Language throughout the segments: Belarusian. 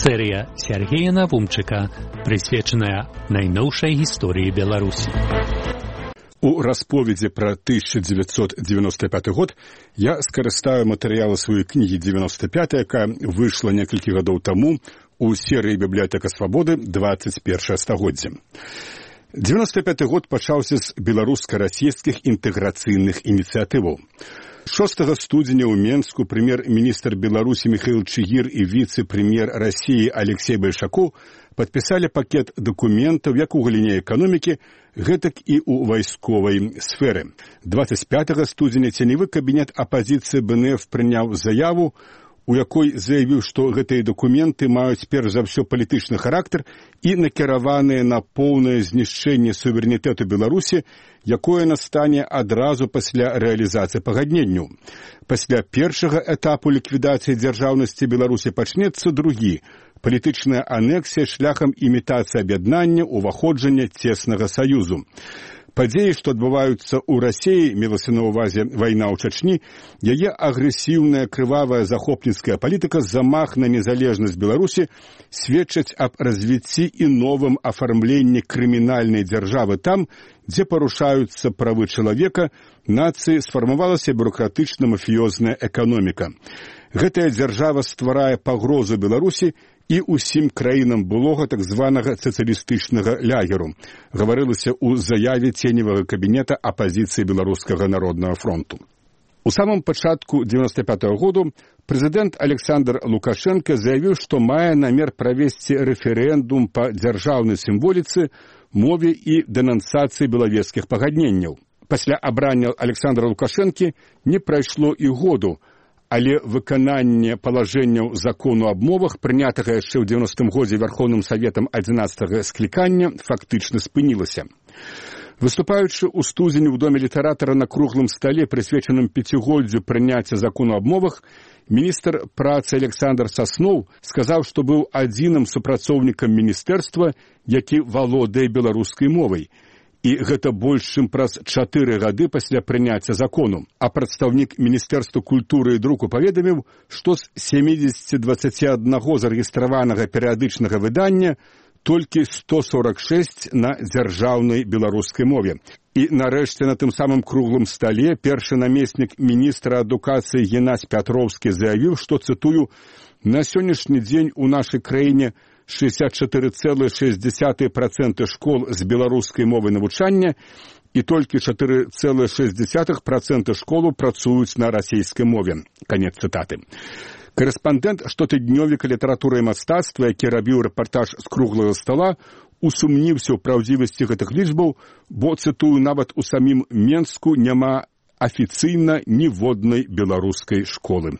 Серія Сергія Навумчыка, прысвечаная найноўшай гісторыі Беларусі. У расповедзе пра 1995 год я скарыстаю матэрыялы сваёй кнігі «95», якая выйшла некалькі гадоў таму у серыі «Бібліятэка свабоды. 21 стагоддзе». 95 год пачаўся з беларуска-расійскіх інтэграцыйных ініцыятываў. 6 студзеня ў Менску прэм'ер-міністр Беларусі Михаил Чигир і віцэ-прэм'ер Расіі Алексей Большаков падпісалі пакет дакументаў як у галіне эканомікі, гэтак і ў вайсковай сферы. 25 студзеня ценевы кабінет апазіцыі БНФ прыняў заяву, у якой заявіў, што гэтыя дакументы маюць перш за ўсё палітычны характар і накіраваныя на поўнае знішчэнне суверэнітэту Беларусі, якое настане адразу пасля рэалізацыі пагадненняў. Пасля першага этапу ліквідацыі дзяржаўнасці Беларусі пачнецца другі – палітычная анексія шляхам імітацыі аб'яднання, уваходжання цеснага саюзу. Падзеі, што адбываюцца ў Расіі, мелася на ўвазе вайна ў Чачні, яе агрэсіўная, крывавая захопніцкая палітыка, замах на незалежнасць Беларусі сведчаць аб развіцці і новым афармленні крымінальнай дзяржавы там, дзе парушаюцца правы чалавека, нацыі сфармавалася бюрократычна-мафіёзная эканоміка. Гэтая дзяржава стварае пагрозу Беларусі і ўсім краінам былога так званага сацыялістычнага лягеру, гаварылася ў заяве ценевага кабінета апазіцыі Беларускага народнага фронту. У самым пачатку 95-го году прэзідэнт Александр Лукашенко заявіў, што мае намер правесці рэферэндум па дзяржаўнай сімволіцы, мове і дэнансацыі белавежскіх пагадненняў. Пасля абрання Александра Лукашэнкі не прайшло і году, але выкананне палажэнняў закону аб мовах, прынятага яшчэ ў 90-м годзе Верховным Саветам 11-го склікання, фактычна спынілася. Выступаючы ў студзені ў Доме літаратара на круглым стале, прысвечаным 5-годдзю прыняцця закону аб мовах, міністр працы Александр Сасноў сказаў, што быў адзіным супрацоўнікам міністэрства, які валодае беларускай мовай. І гэта больш, чым праз 4 гады пасля прыняцця закону. А прадстаўнік Міністэрства культуры і друку паведаміў, што з 70-21 зарэгістраванага перыядычнага выдання толькі 146 на дзяржаўнай беларускай мове. І нарэшце на тым самым круглым стале першы намеснік міністра адукацыі Геннадзь Пятроўскі заявіў, што, цытую, «На сённяшні дзень у нашай краіне 64,6% школ з беларускай мовай навучання і толькі 4,6% школаў працуюць на расійскай мове». Канец цытаты. Карэспандэнт штотыднёвіка літаратуры і мастацтва, які рабіў рэпартаж з круглага стала, усумніўся ў праўдзівасці гэтых лічбаў, бо, цытую, нават у самім Менску няма афіцыйна ніводнай беларускай школы.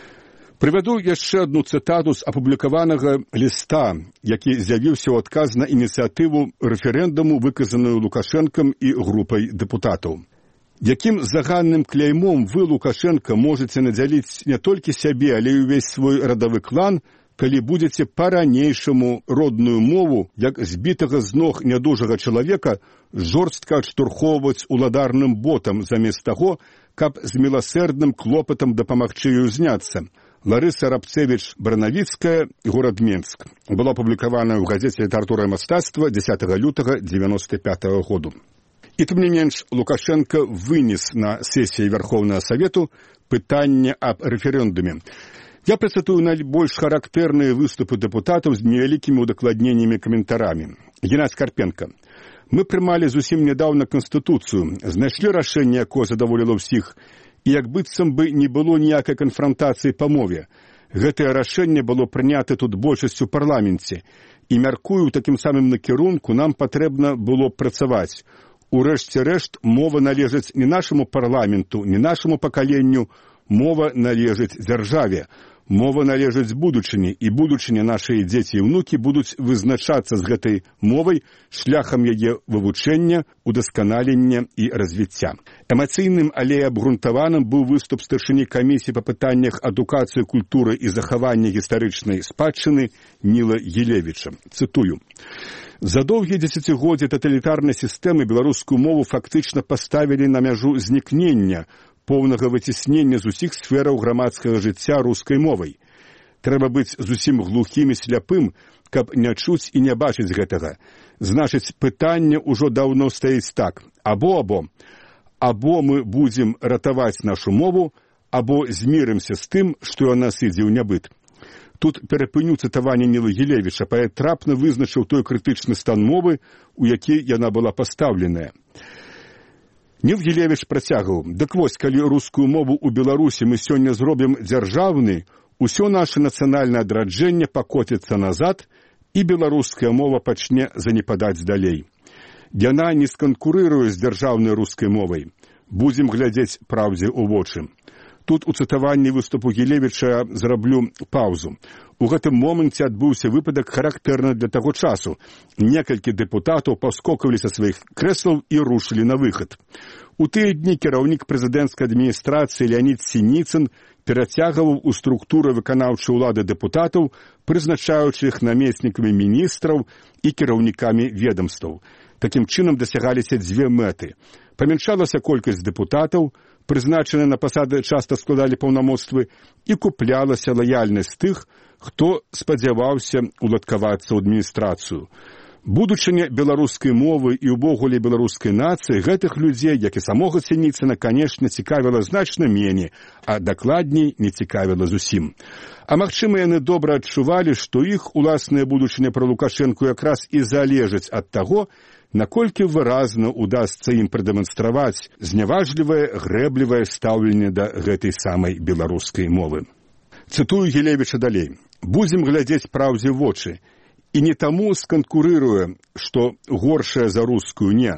Прывяду яшчэ адну цытату з апублікаванага ліста, які з'явіўся ў адказ на ініцыятыву рэферэндуму, выказаную Лукашэнкам і групай дэпутатаў. Якім заганным кляймом вы, Лукашенко, можаце надзяліць не толькі сябе, але і ўвесь свой радавы клан, калі будзеце па-ранейшаму родную мову, як збітага з ног нядужага чалавека, жорстка адштурхоўваць уладарным ботам, замест таго, каб з міласэрдным клопатам дапамагчы ёй узняцца. Ларыса Рабцевіч-Баранавіцкая, горад Менск. Была апублікаваная ў газеце «Літаратура і мастацтва» 10 лютага 95 году. І тым не менш, Лукашенко вынес на сесіі Верховнага Савету пытанне аб рэферэндуме. Я працытую найбольш характэрныя выступы дэпутатаў з невялікімі удакладненнямі і каментарамі. Геннадзь Карпенко. Мы прымалі зусім нядаўна Канстытуцыю, знайшлі рашэнне, якое задаволіла ўсіх, і як быццам бы не было ніякай канфрантацыі па мове. Гэтае рашэнне было прынята тут большасцю ў парламенце. І, мяркую, такім самым накірунку нам патрэбна было працаваць. Урэшце рэшт, мова належыць не нашаму парламенту, не нашаму пакаленню, мова належыць дзяржаве. Мова належыць будучыні, і будучыня нашыя дзеці і ўнукі будуць вызначацца з гэтай мовай шляхам яе вывучэння, удасканалення і развіцця. Эмацыйным, але абгрунтаваным быў выступ старшыні камісіі па пытаннях адукацыі, культуры і захавання гістарычнай спадчыны Ніла Елевіча. Цытую. За доўгія дзесяцігоддзі таталітарнай сістэмы беларускую мову фактычна паставілі на мяжу знікнення, поўнага выціснення з усіх сфераў грамадскага жыцця рускай мовай. Трэба быць зусім глухім і сляпым, каб не чуць і не бачыць гэтага. Значыць, пытанне ўжо даўно стаіць так. Або мы будзем ратаваць нашу мову, або змірымся з тым, што ў нас ідзе ў нябыт. Тут перапыню цытаванне Ніла Гілевіча. Паэт трапна вызначыў той крытычны стан мовы, у які яна была пастаўленая. Ніл Гілевіч працягваў: «Дык вось, калі рускую мову ў Беларусі мы сёння зробім дзяржаўнай, усё наше нацыянальнае адраджэнне пакоціцца назад, і беларуская мова пачне занепадаць далей. Яна не сканкурыруе з дзяржаўнай рускай мовай. Будзем глядзець праўдзе ў вочы». Тут у цытаванні выступу Гілевіча зраблю паўзу. У гэтым моманце адбыўся выпадак характэрны для таго часу. Некалькі дэпутатаў паскокавалі са сваіх крэслаў і рушылі на выхад. У тыя дні кіраўнік прэзідэнцкай адміністрацыі Леонід Сініцын перацягваў у структуры выканаўчай улады дэпутатаў, прызначаючы іх намеснікамі міністраў і кіраўнікамі ведамстваў. Такім чынам дасягаліся дзве мэты. Памяншалася колькасць дэпутатаў, прызначаныя на пасады часта складалі паўнамоцтвы, і куплялася лаяльнасць тых, хто спадзяваўся уладкавацца ў адміністрацыю. Будучыня беларускай мовы і ўвогуле беларускай нацыі гэтых людзей, як і самога Сініцына, канешне, цікавіла значна меней, а дакладней не цікавіла зусім. А магчыма, яны добра адчувалі, што іх уласная будучыня пра Лукашэнку якраз і залежыць ад таго, наколькі выразна удасца ім прадэманстраваць зняважлівае, грэблівае стаўленне да гэтай самай беларускай мовы. Цытую Гілевіча далей. «Будзем глядзець праўдзе ў вочы. І не таму сканкурыруе, што горшая за рускую не,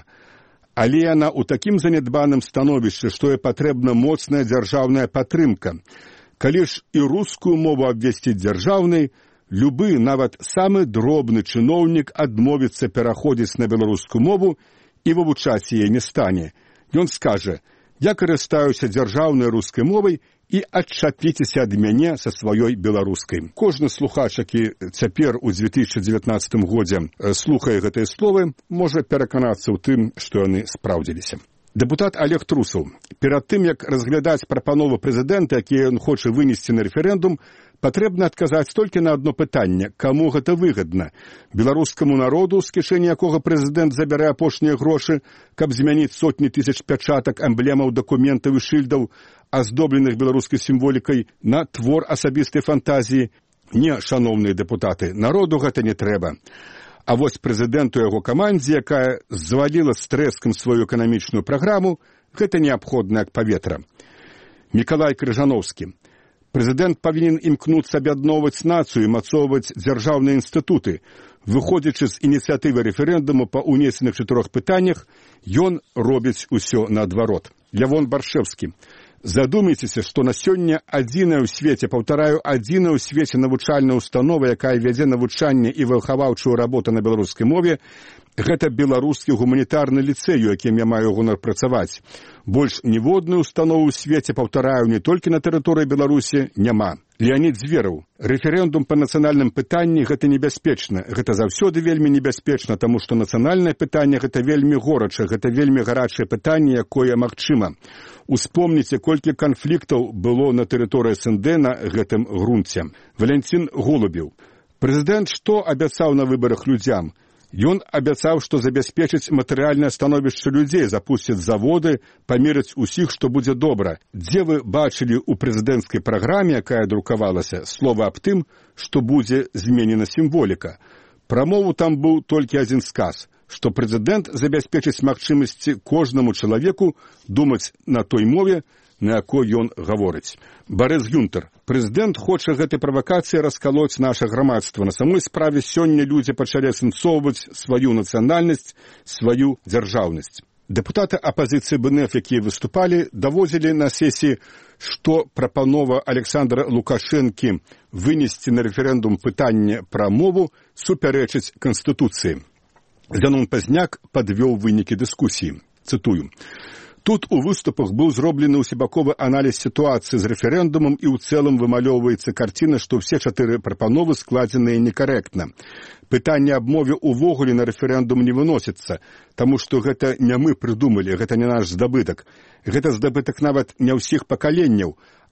але яна ў такім занядбаным становішчы, што і патрэбна моцная дзяржаўная падтрымка. Калі ж і рускую мову абвесціць дзяржаўнай, любы, нават самы дробны чыноўнік адмовіцца пераходзіць на беларускую мову і вывучаць яе не стане. Ён скажа: «Я карыстаюся дзяржаўнай рускай мовай і адчапіцеся ад мяне са сваёй беларускай». Кожны слухач, які цяпер у 2019 годзе слухае гэтыя словы, можа пераканацца ў тым, што яны спраўдзіліся. Дэпутат Олег Трусаў. Перад тым, як разглядаць прапановы прэзідэнта, якія ён хоча вынесці на рэферэндум, патрэбна адказаць толькі на адно пытанне: каму гэта выгадна? Беларускаму народу, з кішэні якога прэзідэнт забярэ апошнія грошы, каб змяніць сотні тысяч пячатак, эмблемаў, дакументаў і шыльдаў, аздобленых беларускай сімволікай, на твор асабістай фантазіі? Не, шаноўныя дэпутаты, народу гэта не трэба. А вось прэзідэнту яго камандзе, якая зваліла з трэскам сваю эканамічную праграму, гэта неабходна як паветра. Мікалай Крыжановскі. Прэзідэнт павінен імкнуцца аб'ядноўваць нацыю і мацоўваць дзяржаўныя інстытуты. Выходзячы з ініцыятывы рэферэндуму па ўнесеных 4 пытаннях, ён робіць усё наадварот. Лявон Баршэвскі. Задумайцеся, што на сёння адзіная ў свеце, паўтараю, адзіная ў свеце навучальная установа, якая вядзе навучанне і выхаваўчую работу на беларускай мове, гэта беларускі гуманітарны ліцэй, у якім я маю гонар працаваць. Больш ніводную установу ў свеце, паўтараю, не толькі на тэрыторыі Беларусі, няма. Леонід Звераў. Рэферэндум па нацыянальным пытанні гэта небяспечна. Гэта заўсёды вельмі небяспечна, таму што нацыянальнае пытанне гэта вельмі горача, гэта вельмі гарачае пытанне, якое магчыма. Успомніце, колькі канфліктаў было на тэрыторыі СНД на гэтым грунце. Валянцін Голубеў. Прэзідэнт што абяцаў на выбарах людзям? Ён абяцаў, што забяспечыць матэрыяльнае становішча людзей, запусціць заводы, памерыць усіх, што будзе добра. Дзе вы бачылі ў прэзідэнцкай праграме, якая друкавалася, слова аб тым, што будзе зменена сімволіка? Пра мову там быў толькі адзін сказ, што прэзідэнт забяспечыць магчымасці кожнаму чалавеку думаць на той мове, на якой ён гаворыць. Барыс Гюнтер. Прэзідэнт хоча гэтай правакацыі раскалоць наша грамадства. На самой справе сёння людзі пачалі асэнсоўваць сваю нацыянальнасць, сваю дзяржаўнасць. Дэпутаты апазіцыі БНФ, якія выступалі, даводзілі на сесіі, што прапанова Александра Лукашэнкі вынесці на рэферэндум пытанне пра мову супярэчыць Канстытуцыі. Зянон Пазняк падвёў вынікі дыскусіі. Цытую. Тут у выступах быў зроблены ўсебаковы аналіз сітуацыі з рэферэндумам і ў цэлым вымалёўваецца карціна, што ўсе 4 прапановы складзеныя некарэктна. Пытанне аб мове ўвогуле на рэферэндум не выносіцца, таму што гэта не мы прыдумалі, гэта не наш здабытак. Гэта здабытак нават не ўсіх пакаленняў,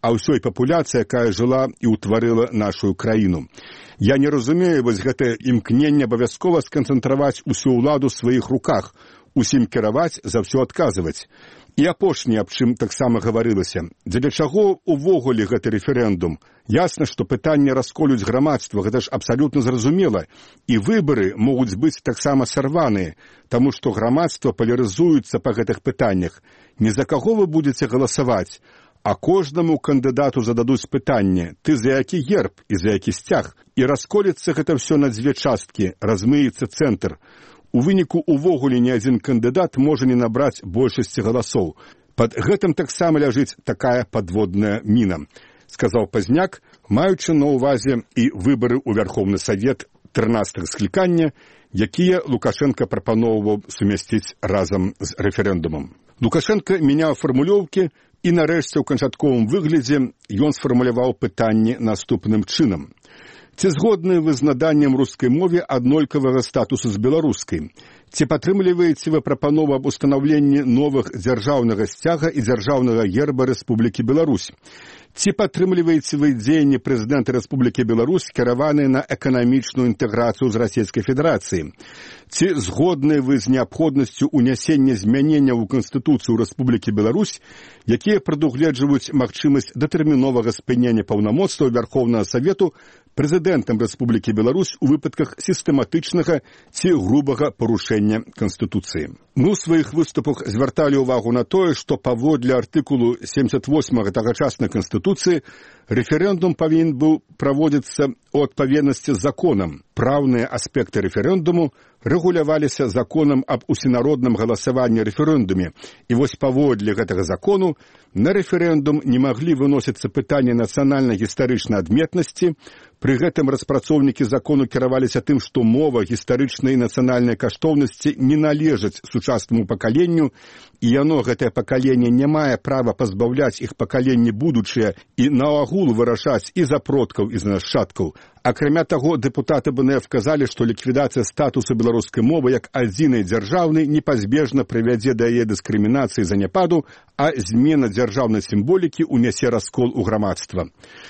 а ўсёй папуляцыі, якая жыла і ўтварыла нашу краіну. Я не разумею вось гэтае імкненне абавязкова сканцэнтраваць усю ўладу ў сваіх руках, усім кіраваць, за ўсё адказваць. І апошняе, аб чым таксама гаварылася. Дзеля чаго увогуле гэты рэферэндум? Ясна, што пытанне расколюць грамадства, гэта ж абсалютна зразумела. І выбары могуць быць таксама сарваныя, таму што грамадства палярызуецца па гэтых пытаннях. Не за каго вы будзеце галасаваць, а кожнаму кандыдату зададуць пытанне, ты за які герб і за які сцяг. І расколецца гэта ўсё на дзве часткі, размыецца цэнтр. У выніку увогуле ні адзін кандыдат можа не набраць большасці галасоў. Пад гэтым таксама ляжыць такая падводная міна, сказаў Пазняк, маючы на ўвазе і выбары ў Вярхоўны Савет 13-га склікання, якія Лукашенко прапаноўваў сумясціць разам з рэферэндумам. Лукашенко мяняў фармулёўкі і нарэшце ў канчатковым выглядзе ён сфармуляваў пытанне наступным чынам. Ці згодны вы з наданнем рускай мове аднолькавага статусу з беларускай? Ці падтрымліваеце вы прапанову аб устанаўленні новых дзяржаўнага сцяга і дзяржаўнага герба Рэспублікі Беларусь? Ці падтрымліваеце вы дзеянні прэзідэнта Рэспублікі Беларусь, кіраваныя на эканамічную інтэграцыю з Расійскай Федэрацыі? Ці згодны вы з неабходнасцю ўнясення змяненняў у Канстытуцыю Рэспублікі Беларусь, якія прадугледжваюць магчымасць датэрміновага спынення паўнамоцтваў Вярхоўнага Савету прэзідэнтам Рэспублікі Беларусь у выпадках сістэматычнага ці грубага парушэння Канстытуцыі? Мы ў сваіх выступах звярталі ўвагу на тое, што паводле артыкулу 78 тагачаснай Канстытуцыі рэферэндум павінен быў праводзіцца ў адпаведнасці з законам. Праўныя аспекты рэферэндуму рэгуляваліся законам аб усенародным галасаванні рэферэндуме. І вось паводле гэтага закону на рэферэндум не маглі выносіцца пытанні нацыянальна-гістарычнай адметнасці. Пры гэтым распрацоўнікі закону кіраваліся тым, што мова, гістарычныя і нацыянальныя каштоўнасці не належаць сучаснаму пакаленню, і яно, гэтае пакаленне, не мае права пазбаўляць іх пакаленні будучыя і наогул вырашаць і за продкаў, і за нашчадкаў. Акрамя таго, дэпутаты БНФ казалі, што ліквідацыя статусу беларускай мовы як адзінай дзяржаўнай непазбежна прывядзе да яе дыскрымінацыі заняпаду, а змена дзяржаўнай сімволікі ўнясе раскол у грамадства.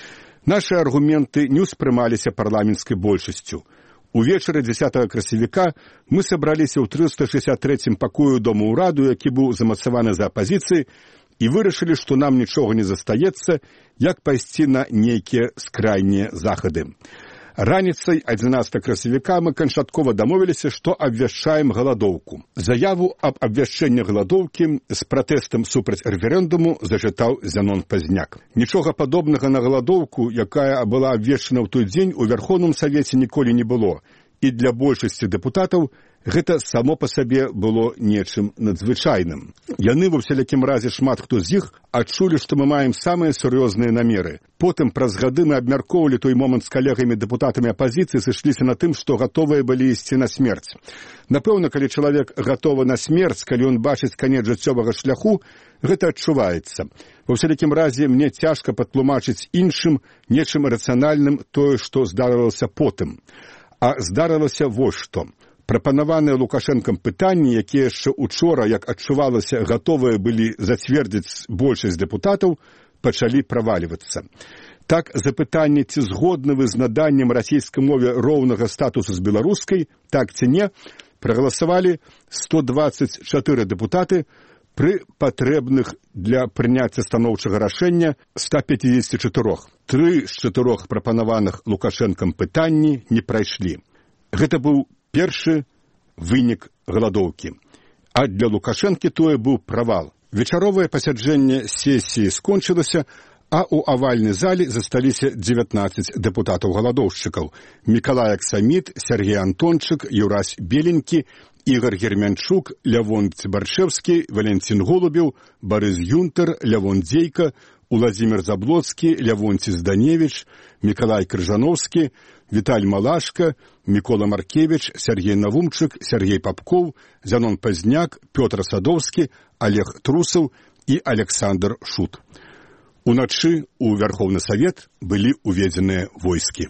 Нашы аргументы не ўспрымаліся парламенцкай большасцю. Увечары 10 красавіка мы сабраліся ў 363 пакою Дома ўраду, які быў замацаваны за апазіцыяй, і вырашылі, што нам нічога не застаецца, як пайсці на нейкія скрайнія захады. Раніцай 11 красавіка мы канчаткова дамовіліся, што абвяшчаем галадоўку. Заяву аб абвяшчэнні галадоўкі з пратэстам супраць рэферэндуму зачытаў Зянон Пазняк. Нічога падобнага на галадоўку, якая была абвешчана ў той дзень, у Вярхоўным Савеце ніколі не было. І для большасці дэпутатаў гэта само па сабе было нечым надзвычайным. Яны, ва ўсялякім разе, шмат хто з іх адчулі, што мы маем самыя сур'ёзныя намеры. Потым, праз гады, мы абмяркоўвалі той момант з калегамі-дэпутатамі апазіцыі, сышліся на тым, што гатовыя былі ісці на смерць. Напэўна, калі чалавек гатовы на смерць, калі ён бачыць канец жыццёвага шляху, гэта адчуваецца. Ва ўсялякім разе, мне цяжка патлумачыць іншым, нечым рацыянальным тое, што здарылася потым. А здарылася вось што. Прапанаваныя Лукашэнкам пытанні, якія яшчэ учора, як адчувалася, гатовыя былі зацвердзіць большасць дэпутатаў, пачалі правалівацца. Так, за пытанне, ці згодны вы з наданнем расійскай мове роўнага статусу з беларускай, так ці не, прагаласавалі 124 дэпутаты пры патрэбных для прыняцця станоўчага рашэння 154. 3 з 4 прапанаваных Лукашэнкам пытанні не прайшлі. Гэта быў першы вынік галадоўкі. А для Лукашэнкі тое быў правал. Вечаровае пасяджэнне сесіі скончылася, а ў авальнай зале засталіся 19 дэпутатаў-галадоўшчыкаў. Мікалай Аксаміт, Сергей Антончык, Юрась Беленькі, Ігор Гермянчук, Лявон Цыбаршэвскі, Валентин Голубеў, Барыс Юнтер, Лявон Дзейка, Уладзімір Заблоцкі, Лявонці Зданевіч, Мікалай Крыжановскі, Віталь Малашка, Мікола Маркевіч, Сергей Навумчык, Сергей Папкоў, Зянон Пазняк, Пётр Садоўскі, Олег Трусаў і Александр Шут. Уначы ў Вярхоўны Савет былі уведзеныя войскі.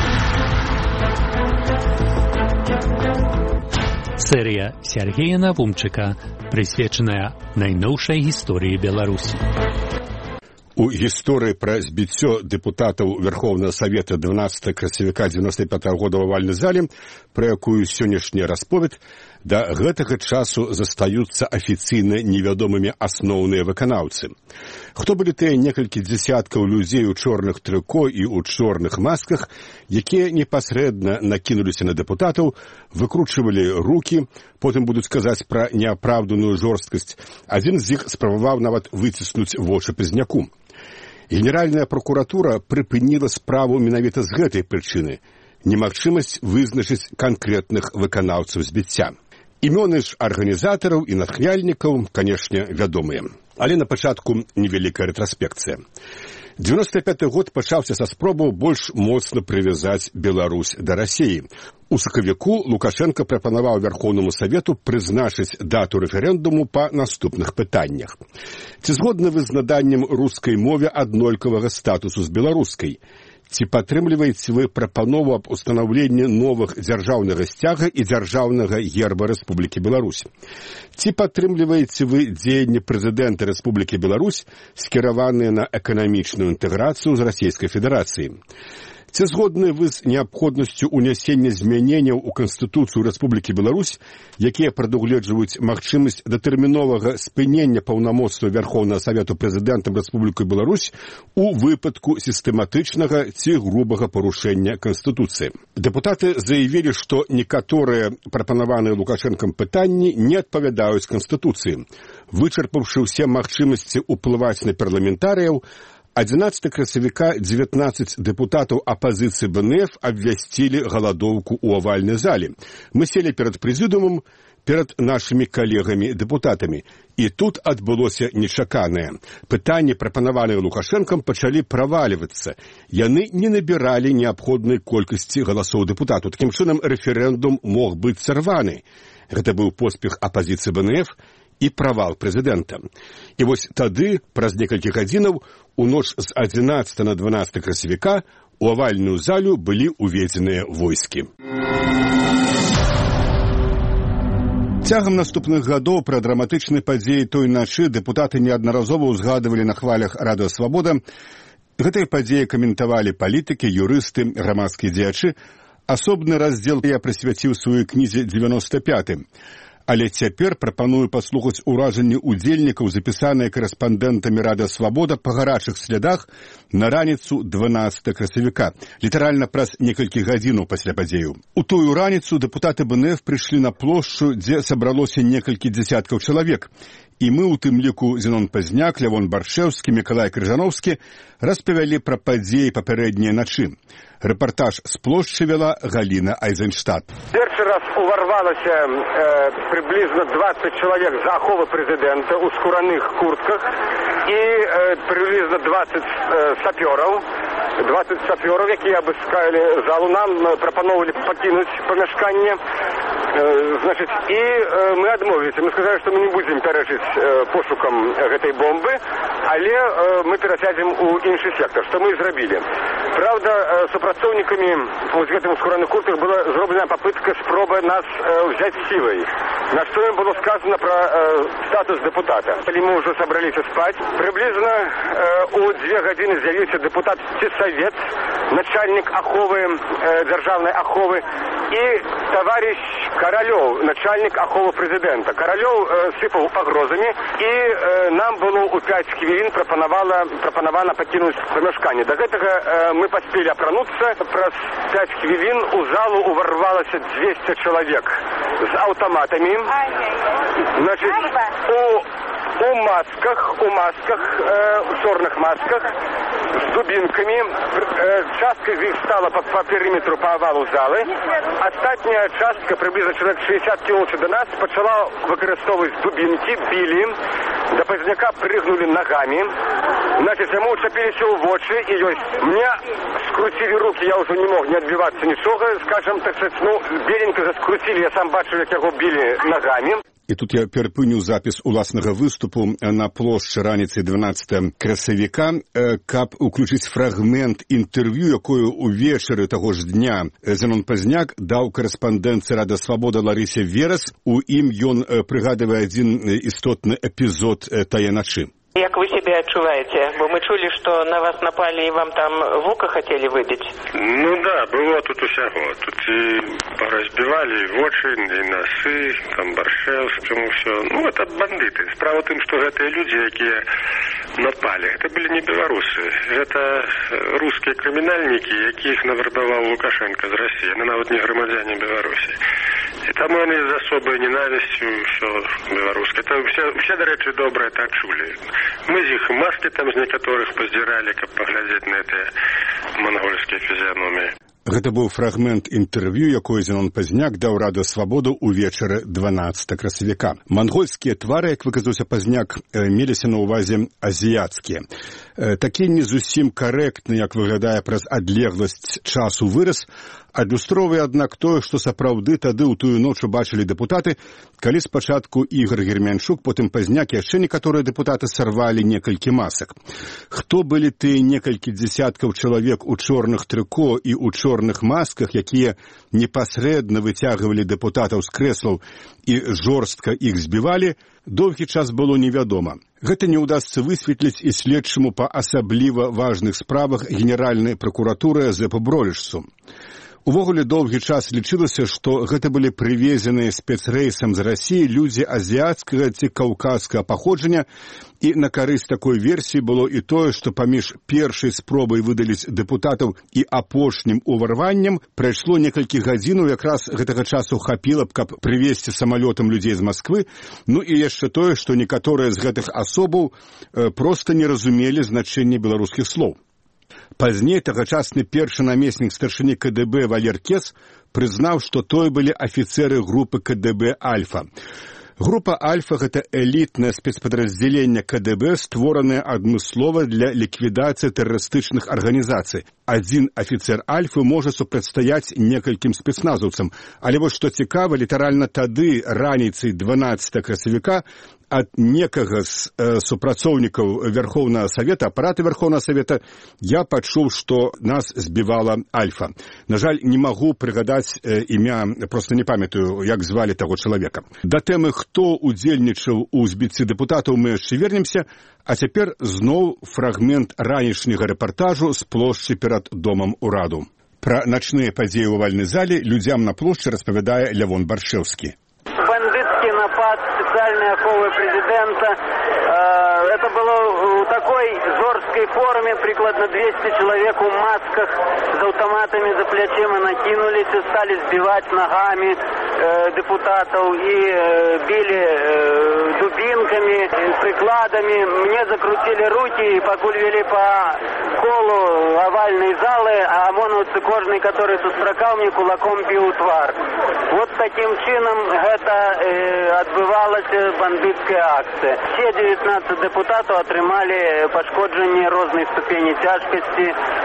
Серія Сергея Навумчыка, прысвечаная найноўшай гісторыі Беларусі. У гісторыі пра збіццё дэпутатаў Верховнага Савета 12 красавіка 95 года ў авальнай зале, пра якую сённяшні расповед, да гэтага часу застаюцца афіцыйна невядомымі асноўныя выканаўцы. Хто былі тыя некалькі дзесяткаў людзей у чорных трыко і ў чорных масках, якія непасрэдна накінуліся на дэпутатаў, выкручвалі рукі, потым будуць казаць пра неапраўданую жорсткасць. Адзін з іх спрабаваў нават выціснуць вочы пазняку. Генеральная прокуратура прыпыніла справу менавіта з гэтай прычыны – немагчымасць вызначыць канкрэтных выканаўцаў збіцця. Імёны ж арганізатараў і натхняльнікаў, канешне, вядомыя. Але на пачатку невялікая рэтраспекцыя. 95 год пачаўся са спробаў больш моцна прывязаць Беларусь да Расіі. У сакавіку Лукашенко прапанаваў Верхоўнаму Савету прызначыць дату рэферэндуму па наступных пытаннях. Ці згодны вы з наданнем рускай мове аднолькавага статусу з беларускай? Ці падтрымліваеце вы прапанову аб устанаўленні новых дзяржаўнага сцяга і дзяржаўнага герба Рэспублікі Беларусь? Ці падтрымліваеце вы дзеянні прэзідэнта Рэспублікі Беларусь, скіраваныя на эканамічную інтэграцыю з Расійскай Федэрацыяй? Ці згодны вы з неабходнасцю ўнясення змяненняў у Канстытуцыю Рэспублікі Беларусь, якія прадугледжваюць магчымасць датэрміновага спынення паўнамоцтва Верхоўнага Савету прэзідэнтам Рэспублікі Беларусь у выпадку сістэматычнага ці грубага парушэння Канстытуцыі? Дэпутаты заявілі, што некаторыя прапанаваныя Лукашэнкам пытанні не адпавядаюць Канстытуцыі. Вычарпаўшы ўсе магчымасці ўплываць на парламентарыяў, 11 красавіка 19 дэпутатаў апазіцыі БНФ абвясцілі галадоўку ў авальнай зале. Мы селі перад прэзідыумам, перад нашымі калегамі-дэпутатамі. І тут адбылося нечаканае. Пытанні, прапанаваныя Лукашэнкам, пачалі правальвацца. Яны не набіралі неабходнай колькасці галасоў дэпутатаў. Такім чынам, рэферэндум мог быць сарваны. Гэта быў поспех апазіцыі БНФ і правал прэзідэнта. І вось тады, праз некалькі гадзінаў, у ноч з 11 на 12 красавіка у авальную залю былі ўведзеныя войскі. Цягам наступных гадоў пра драматычныя падзеі той начы дэпутаты неаднаразова ўзгадывалі на хвалях Радыё Свабода. Гэтыя падзеі каментавалі палітыкі, юрысты, грамадскія дзеячы. Асобны раздзел я прысвяціў сваёй кнізе 95. Але цяпер прапаную паслухаць уражанні удзельнікаў, запісаныя карэспандэнтамі Радыё Свабода па гарачых слядах на раніцу 12 красавіка, літаральна праз некалькі гадзінаў пасля падзеяў. У тую раніцу дэпутаты БНФ прыйшлі на плошчу, дзе сабралося некалькі дзесяткаў чалавек. І мы, у тым ліку Зенон Пазняк, Лявон Баршэўскі, Мікалай Крыжановскі, распавялі пра падзеі папярэдняй начы. Рэпартаж з плошчы вела Галіна Айзенштадт. Першы раз уварвалася приблизно 20 чалавек з аховы прэзідэнта ў скураных куртках і приблизно 20 сапёраў, якія абыскалі залу. Нам прапаноўвалі пакінуць памяшканне. Значит, и мы адмовіліся. Мы сказали, что мы не будем пярэчыць пошукам гэтай бомбы, але мы перасядзем у іншы сектор, што мы і зрабілі. Правда, супрацоўнікамі з гэтым скураных куртках была зроблена попытка спроба нас взять силой, на что им было сказано про статус депутата. Или мы уже собрались спать. Приблизно у 2 гадзіны з'явіўся депутат Тесавец, начальник аховы, дзяржаўнай аховы, и товарищ Королёв, начальник аховы прэзідэнта. Королёв сыпаў пагрозамі, і нам было у 5 хвілін прапанавана пакінуць памяшканне. Да гэтага мы паспелі апрануцца. Праз 5 хвілін у залу уварвалася 200 чалавек з аўтаматамі. Значит, у масках, чорных масках, з дубінкамі. Частка з іх стала по периметру, по овалу залы. Астатняя частка, приблизно человек 60 кілометрів до нас, почала використовувати дубінки, білі. До Пазняка прыгнули ногами. Значит, мы уцепились у вочы, и мне скрутили руки, я уже не мог не отбиваться ничего, скажем, так сказать, беленько заскрутили, я сам бачу, як яго били ногами. І тут я перапыню запіс уласнага выступу на плошчы раніцай 12 красавіка, каб уключыць фрагмент інтэрв'ю, якое ўвечары таго ж дня Зенон Пазняк даў карэспандэнтцы Радыё Свабода Ларысе Верас. У ім ён прыгадывае адзін істотны эпізод тае начы. Як вы себя адчуваеце? Бо мы чулі, што на вас напалі і вам там вока хацелі выбіць. Ну да, было тут усяго. Тут і разбівалі і вочы, і носы, там Баршэўскаму ўсё. Ну, это бандыты. Справа ў тым, што гэтыя людзі, якія напалі, гэта былі не беларусы. Гэта рускія крымінальнікі, якіх навербаваў Лукашенко з Расіі. Яны нават не грамадзяне Беларусі. І там яны з асобай ненавісцю ўсё беларускае. Это все, дарэчы, добрае так чулі. Мы з іх маски там з некаторых паздзіралі, каб паглядзець на гэтыя мангольскія фізіяноміі. Гэта быў фрагмент інтэрв'ю, якое Зенон Пазняк даў Радыё Свабоду ўвечары 12 красавіка. Мангольскія твары, як выказаўся Пазняк, меліся на ўвазе азіяцкія. Такі не зусім карэктны, як выглядае праз адлегласць часу выраз, адлюстроўвае, аднак, тое, што сапраўды тады ў тую ноч убачылі дэпутаты, калі спачатку Ігор Гермянчук, потым Пазняк, яшчэ некаторыя дэпутаты сарвалі некалькі масак. Хто былі тыя некалькі дзесяткаў чалавек у чорных трыко і ў чорных масках, якія непасрэдна выцягвалі дэпутатаў з крэслаў і жорстка іх збівалі, доўгі час было невядома. Гэта не ўдасца высветліць і следчаму па асабліва важных справах Генеральнай пракуратуры Зэпу Бролішцу. Увогуле доўгі час лічылася, што гэта былі прывезеныя спецрэйсам з Расіі людзі азіяцкага ці каўказскага паходжання, і на карысць такой версіі было і тое, што паміж першай спробай выдаліць дэпутатаў і апошнім уварваннем прайшло некалькі гадзінаў, якраз гэтага часу хапіла б, каб прывезці самалётам людзей з Масквы, ну і яшчэ тое, што некаторыя з гэтых асобаў проста не разумелі значэнне беларускіх слоў. Пазней тагачасны першы намеснік старшыні КДБ Валер Кес прызнаў, што той былі афіцеры групы КДБ «Альфа». Група «Альфа» – гэта элітнае спецпадраздзяленне КДБ, створанае адмыслова для ліквідацыі тэрарыстычных арганізацый. Адзін афіцер «Альфы» можа супрацьстаяць некалькім спецназаўцам. Але вось што цікава, літаральна тады, раніцай 12 красавіка, ад некага з супрацоўнікаў Верховнага Савета, апарата Верховнага Савета, я пачуў, што нас збівала «Альфа». На жаль, не магу прыгадаць імя, проста не памятаю, як звалі таго чалавека. Да тэмы, хто удзельнічаў у збіцці дэпутатаў, мы яшчэ вернемся, а цяпер зноў фрагмент ранішняга рэпартажу з плошчы перад Домам Ураду. Пра начныя падзеі ў авальнай зале людзям на плошчы распавядае Лявон Баршэўскі. Бандитский напад, специальной аховы президента. Это было в такой жесткой форме, прикладно 200 человек в масках с автоматами за плечем и накинулись и стали сбивать ногами депутатов и били дубинками, прикладами. Мне закрутили руки и покуль по колу овальной залы, а ОМОНовцы кожный, который сустракал мне, кулаком бил твар. Вот таким чином это отбывалась бандитская акция. Все 19 депутатов атрымали пошкоджение розной ступени тяжкости.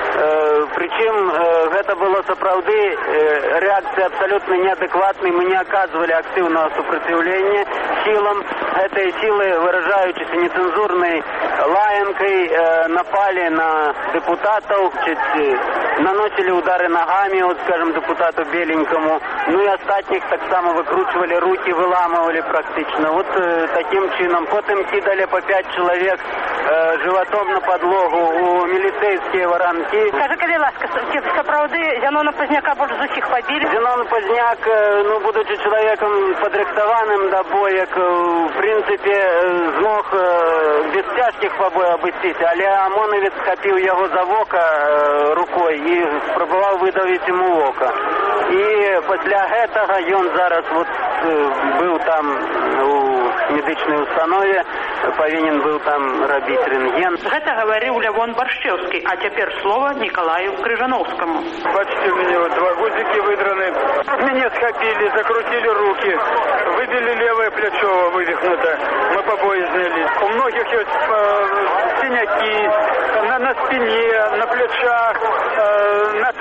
Причем это было сапраўды реакция абсолютно неадекватной. Мы не оказывали активного сопротивления силам. Этой силы, выражающейся нецензурной лаянкой, напали на депутатов, наносили удары ногами, вот, скажем, депутату Беленькому. Ну и остатних так само выкручивали руки, выламывали практично. Вот таким чином. Потом кидали по 5 человек животом на подлогу у милицейские воронки. Скажи, калі ласка, сапраўды Зенона Пазняка больш з усіх пабілі? Зенон Пазняк, ну, будучи человеком подрыхтованным до боек, в принципе, змог без тяжких побоев обойтись, але ОМОНовец схапіў яго за вока рукой и спрабаваў выдавіць ему око. И пасля гэтага ён зараз вот был там у медычнай установе, павінен был там рабіць рентген. Гэта гаварыў Лявон Баршэўскі, а цяпер слова Николаю Крыжановскому. Бачите, у меня вот 2 гудзики выдраны. Меня схопили, закрутили руки, выбили левое плечо вывихнуто. Мы побои сняли. У многих есть синяки на спине, на плечах, на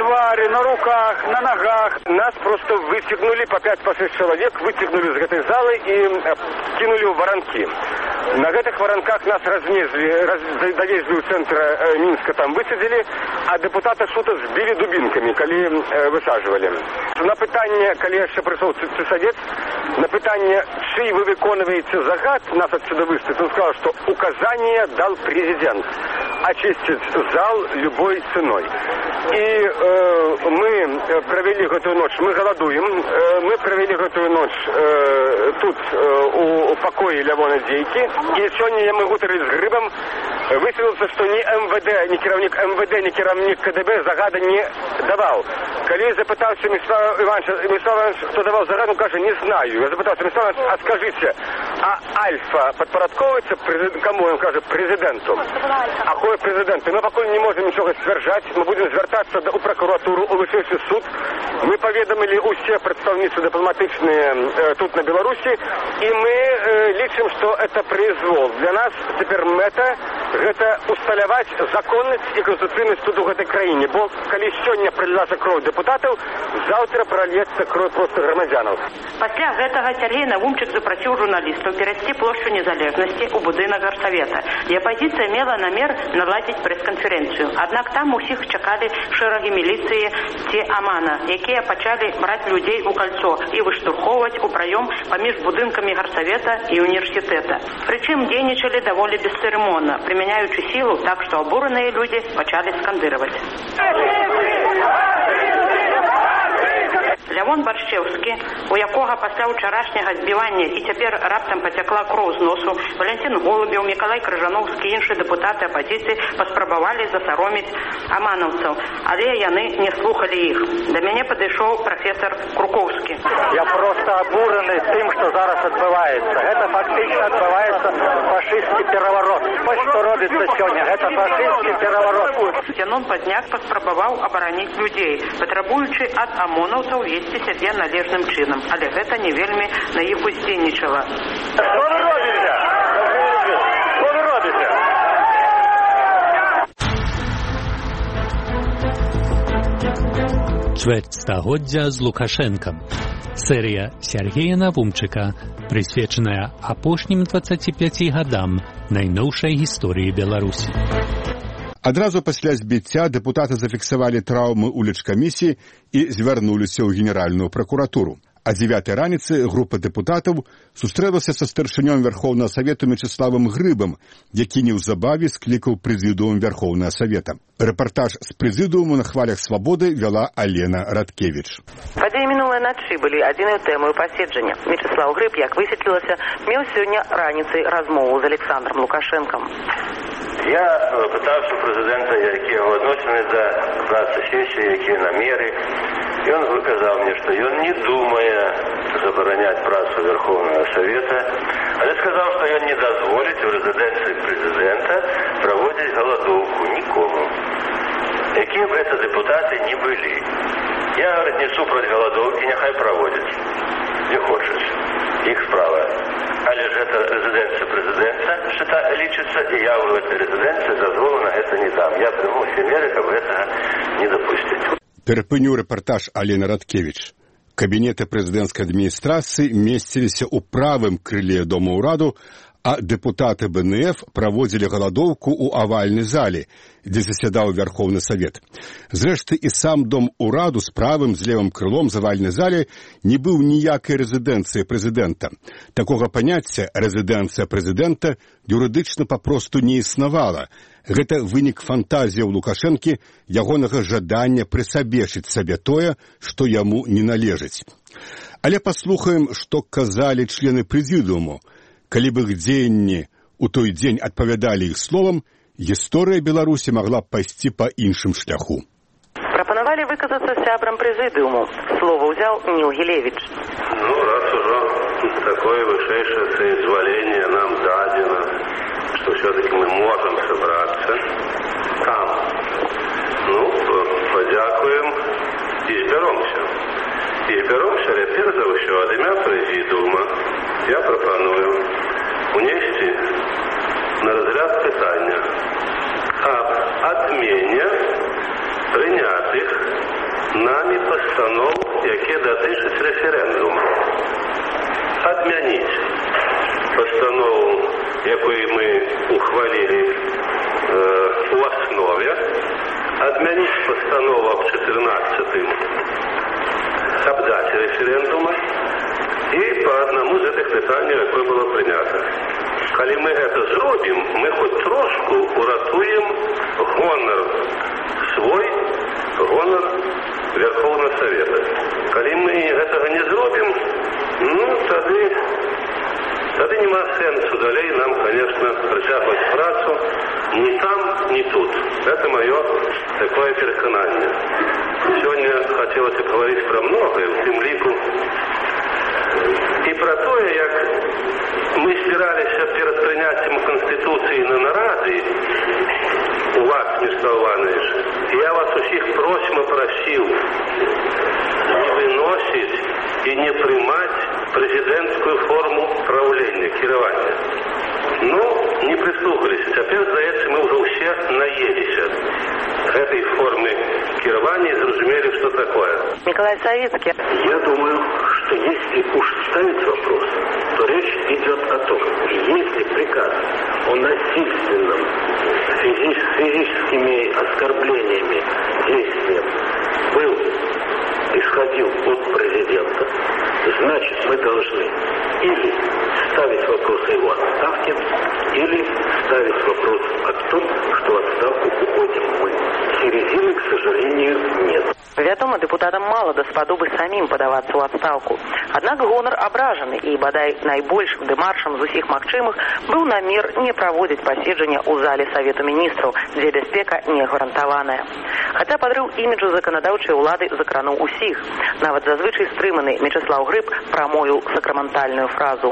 твари, на руках, на ногах. Нас просто вытягнули, по 5-6 человек, вытягнули из этой залы и кинули в воронки. На этих воронках нас довезли в центр Минска, там высадили, а депутата Шута сбили дубинками, коли высаживали. На питание, коли я ще прийшов садец, на питание, чий вы виконуєте загад, нас отсюда выставить, он сказал, что указание дал президент очистить зал любой ценой. И мы провели эту ночь, мы голодуем, мы провели эту ночь тут у покоя Лявона Дейки. И сегодня я могу говорить с Грибом, высветлился, что ни МВД, ни керівник МВД, ни керівник КДБ загада не давал. Коли я запытался Мирослава Ивановича, кто давал загаду, он каже, не знаю. Я запытался Мирослава Ивановича, а скажите, а Альфа подпорядковывается кому? Он каже, президенту. А какой президент? Мы пока не можем ничего стверджать, мы будем звертаться у прокуратуру, у Высший суд. Мы поведомили все представницы дипломатичные тут на Беларуси, и мы лічим, что это произвол. Для нас теперь это усталяваць законность и конституционность тут в этой краине. Бо коли сегодня пролилася кровь депутатов, завтра прольется кровь просто громадянов. Пасля гэтага Сергей Навумчык запрасіў журналістаў перайсці плошчу Незалежнасці ў будынак Гарсавета. І апазіцыя мела намер наладзіць прэс-канферэнцыю. Аднак там усіх чакалі шэрагі міліцыі ці Амана, якія пачалі браць людзей у кольцо і выштурхоўваць у праём паміж будынкамі Гарсавета і універсітэта. Прычым дзейнічалі даволі бесцырымонна, прымяняючы сілу так, што абураныя людзі пачалі скандыраваць. Лявон Баршчеўскі, у якога пасля ўчарашняга збівання і цяпер раптам пацякла кроў з носу, Валентин Голубеў, Мікалай Крыжановскі і іншыя дэпутаты апазіцыі паспрабавалі засароміць аманаўцаў, але яны не слухалі іх. Да мяне падышоў прафесор Крукоўскі. Я просто абураны тым, што зараз адбываецца. Гэта фактычна адбываецца фашысцкі пераварот. Вось што робіцца сёння, гэта фашысцкі пераварот. Зянон Пазняк паспрабаваў абараніць людзей, патрабуючы ад амонаўцаў весці сябе належным чынам, але гэта не вельмі на іх уздзейнічала. Што вы робіце? Што вы робіце? Чверть стагоддзя з Лукашэнкам. Серія Сергея Навумчыка, прысвечаная апошнім 25 гадам найноўшай гісторыі Беларусі. Адразу пасля збіцця дэпутаты зафіксавалі траўмы ў лечкамісіі і звярнуліся ў генеральную пракуратуру. А 9 раніцы група дэпутатаў сустрэлася са старшынём Верхоўнага Савету Мячеславам Грыбам, які неўзабаве склікаў прэзідыум Верхоўнага Савета. Рэпартаж з прэзідыуму на хвалях свабоды вяла Алена Радкевіч. Падзеі мінулай ночы былі адзінай тэмай паседжання. Мячеслав Грыб, як высветлілася, меў сёння раніцай размову з Александром Лукашэнкам. Я пытаўся прэзідэнта, якія яго адносіны да працы сесіі, якія намеры. І он выказаў мне, што ён не думае забараняць працу Верховнага Савета, але сказаў, што ён не дазволіць у рэзідэнцыі прэзідэнта праводзіць галадоўку нікому. Якія б гэта дэпутаты не былі. Я, говорит, не супраць галадоўкі, няхай праводзяць. Не хочуць. Іх справа. Але ж гэта рэзідэнцыя прэзідэнта лічыцца, і я ў гэтай рэзідэнцыі дазволу на гэта не дам. Я прыму ўсе меры, каб гэтага не дапусціць. Перапыню рэпартаж Алены Радкевіч. Кабінеты прэзідэнцкай адміністрацыі месціліся ў правым крыле Дома ўраду, а дэпутаты БНФ праводзілі галадоўку ў авальнай зале, дзе засядаў Верхоўны Савет. Зрэшты, і сам Дом ўраду з правым з левым крылом з авальнай зале не быў ніякай рэзідэнцыяй прэзідэнта. Такога паняцця «рэзідэнцыя прэзідэнта» юрыдычна папросту не існавала. Гэта вынік фантазіяў Лукашэнкі, ягонага жадання прысабечыць сабе тое, што яму не належыць. Але паслухаем, што казалі члены прэзідыуму. Калі б іх дзеянні ў той дзень адпавядалі іх словам, гісторыя Беларусі магла б пайсці па іншым шляху. Прапанавалі выказацца сябрам прэзідыуму. Слова ўзяў Ніл Гілевіч. Раз ужо такое вышэйшае соизволенне нам дадзена, што все-таки мы можам сабрацца там. Падзякуем і збяромся. І збяромся, але перш за ўсё ад імя прэзідыума я прапаную унесці на разгляд пытання об отмене прынятых намі пастаноў, якія датычаць рэферэндуму. Адмяніць пастанову, якую мы ухвалілі у аснове, адмяніць пастанову аб 14-м абзаце рэферэндума і па аднаму з гэтых пытанняў, якое было прынята. Калі мы гэта зробім, мы хоць трошку уратуем гонар свой, гонар Верховного Совета. Калі мы гэтага не зробім, тады нема сэнсу далей нам, конечно, працягваць працу ні там, ні тут. Это маё такое перакананне. Сёння хацелася пагаварыць пра многае, у тым ліку і пра тое, як мы збіраліся перад прыняццем Конституцыі на нарады у вас, Мирослав Иванович. Я вас усіх просьма прасіў не выносіць і не прымаць прэзідэнцкую форму правлення, кіравання. Не прыслухаліся. Цяпер, здаецца, мы ўжо ўсе наеліся гэтай формы кіравання и зразумелі, что такое. Николай Савицкий. Я думаю, что если уж ставить вопрос, то речь идет о том, если приказ о насильственном физическими оскорблениями действием исходил от президента, значит, мы должны или ставить вопрос о его отставке, или ставить вопрос о том, что в отставку уходим мы. Середины, к сожалению, нет. Вядома, депутатам мало даспадобы самим падавацца ў адстаўку. Аднак гонар абражаны, і бадай найбольшым дэмаршам з усіх магчымых быў намер не праводзіць паседжання ў зале Савету міністраў, дзе бяспека не гарантаваная. Хаця падрыў іміджу заканадаўчай улады закрануў усіх. Нават зазвычай стрыманы Мячеслав Грыб прамовіў сакраментальную фразу.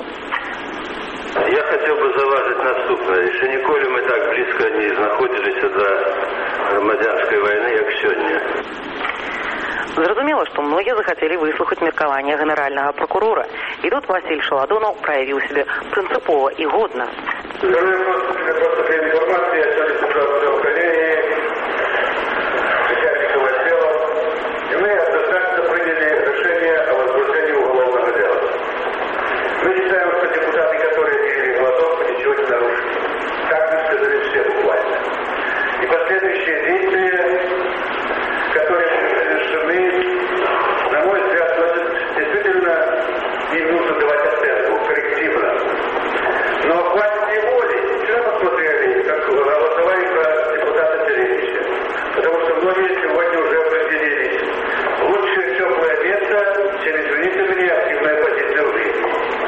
Я хотел бы заважить наступное. Еще ніколі мы так близко не знаходзіліся до грамадзянской войны, як сегодня. Зразумела, што многія захацелі выслухаць меркаванне генеральнага прокурора. І тут Василь Шаладонов проявіў себе прынцыпова і годна. Второй вопрос, просто для информации, я сегодня собрался в коллегии начальников отдела, и мы однозначно приняли решение о возбуждении уголовного дела. Мы считаем, что депутаты, которые приняли глоток, ничего не нарушили. Так мы сказали все буквально. И последующие действия, которые совершены, на мой взгляд, действительно им нужно давать оценку коррективно. Но хватит и воли. Вчера посмотрели, как голосовали про депутата Терентьевича. Потому что многие сегодня уже определились. Лучше теплое место, чем, извините меня, активная позиция в жизни.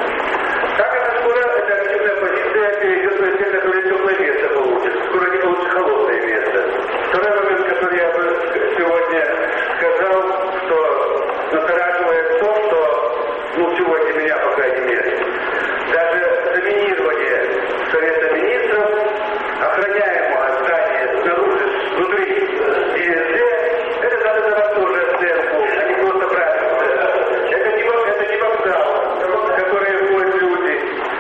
Как это скоро, эта активная позиция перейдет на те, которые теплое место получат. Скоро не получат холодное место. Второй момент, который я бы сегодня сказал, что настораживает то, что, сегодня меня, по крайней мере, даже доминирование Совета Министров, охраняемого здания снаружи, внутри и везде, это надо давать тоже оценку, а не просто брать. Это не вокзал, которые ходят люди.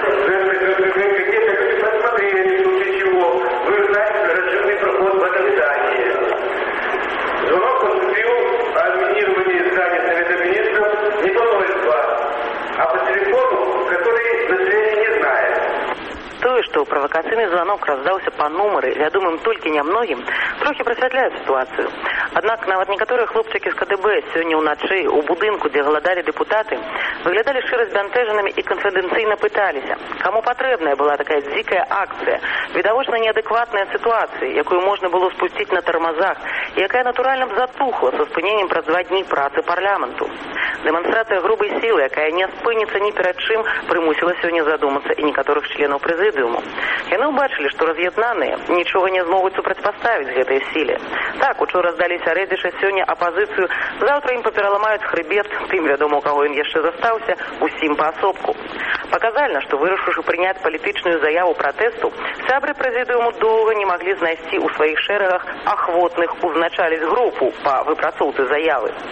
Какие-то люди посмотрели, в случае чего. Вы знаете, разрешенный проход в этом здании. Звонок поступил о доминировании здания Совета Министров не по 02, а по телефону, который население не знает. Тое, што правакацыйны званок раздаўся па нумары, вядомым толькі нямногім, трохі прасвятляе сітуацыю. Аднак нават некаторыя хлопчыкі з КДБ сёння ўначы ў будынку, дзе галадалі дэпутаты, выглядалі шчыра збянтэжанымі і канфідэнцыйна пыталіся, каму патрэбная была такая дзікая акцыя, відавочна неадэкватная сітуацыя, якую можна было спусціць на тармазах, і якая натуральна б затухла са спыненнем праз 2 дні працы парламенту. Дэманстрацыя грубай сілы, якая не спыніцца ні перад чым, прымусіла сёння задумацца і некаторых членаў прэзідыуму. Яны ўбачылі, што раз'яднаныя нічога не змогуць супрацьпаставіць гэтай сіле. Так, учора здаліся рэдзіча, сёння апазіцыю, заўтра ім папераламаюць хрыбет, тым, вядома, у каго ён яшчэ застаўся, усім паасобку. Паказальна, што вырашыўшы прыняць палітычную заяву пратэсту, сябры прэзідыуму доўга не маглі знайсці ў сваіх шэрагах ахвотных узначаліць групу па выпрацоўцы заявы.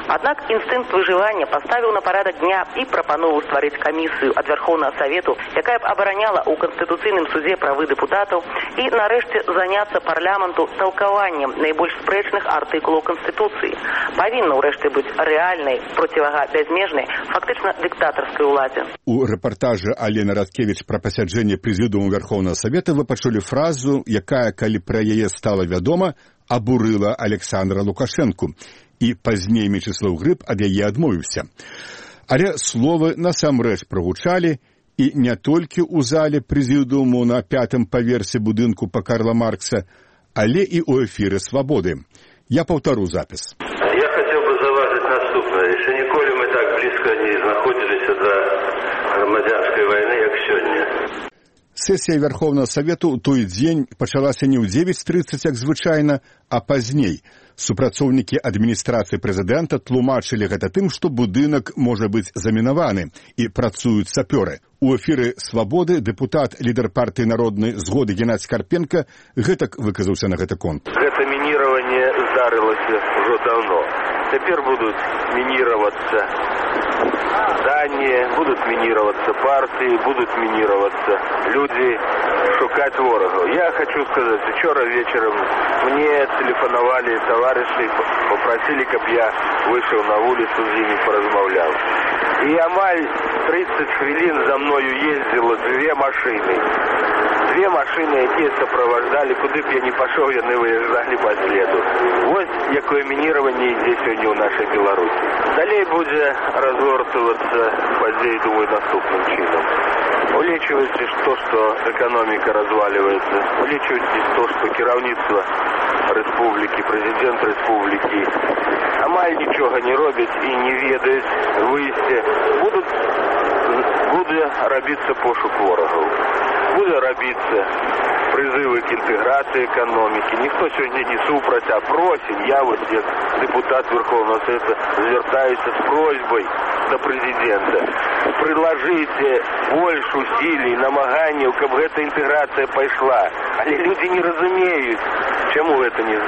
Аднак інстынкт выжывання паставіў на парадак дня і прапанову стварыць камісію ад Верховнага Савету, якая б абараняла ў Канстытуцыйным судзе правы дэпутатаў і, нарэшце, заняцца парламенту толкаваннем найбольш спрэчных артыкулаў Канстытуцыі. Павінна, ўрэшце, быць рэальнай процівага бязмежнай, фактычна дыктатарскай уладзе. У рэпартажы Алены Радкевіч пра пасяджэнне прэзідыуму Верховнага Савета вы пачулі фразу, якая, калі пра яе стала вядома, абурыла Александра Лукашэнку. І пазней Мечыслаў Грыб ад яе адмовіўся. Але словы насамрэч прагучалі, і не толькі ў зале прэзідыуму на 5-м паверсе будынку па Карла Маркса, але і ў эфіры «Свабоды». Я паўтару запіс. Я хотел бы заважить наступное. Еще ніколі мы так близко не знаходзіліся да грамадзянскай вайны, як сёння. Сесія Верховнага Савету ў той дзень пачалася не ў 9:30, як звычайна, а пазней. Супрацоўнікі адміністрацыі прэзідэнта тлумачылі гэта тым, што будынак можа быць замінаваны і працуюць сапёры. У эфіры «Свабоды» дэпутат, лідар партыі народнай згоды Геннадзь Карпенка гэтак выказаўся на гэты конт. Гэта мініраванне здарылася ўжо даўно. Цяпер будуць мініравацца здания, будут минироваться партии, будут минироваться люди, шукать ворогов. Я хочу сказать, вчера вечером мне телефоновали товарищи, попросили, чтобы я вышел на улицу с ними поразмовлял. И амаль 30 хвилин за мною ездило две машины. Две машины, якія сопровождали, куды б я не пошел, яны выезжали по следу. Вот якое минирование ідзе сёння ў нашай Беларусі. Далей будзе разгортываться падзеі, думаю, наступным чином. Улечивается то, что экономика разваливается. Улечивается то, что кіраўніцтва республики, президент республики амаль нічога не робяць і не ведаюць выйсце. Будзе рабіцца пошук ворагаў. Будзе рабіцца призывы к интеграции экономики. Никто сегодня не супраць, а просим. Я вот, как депутат Верховного Совета, звертаюсь с просьбой до президента. Приложите больше усилий, намаганняў, каб эта интеграция пошла. Але люди не разумеют, чему это не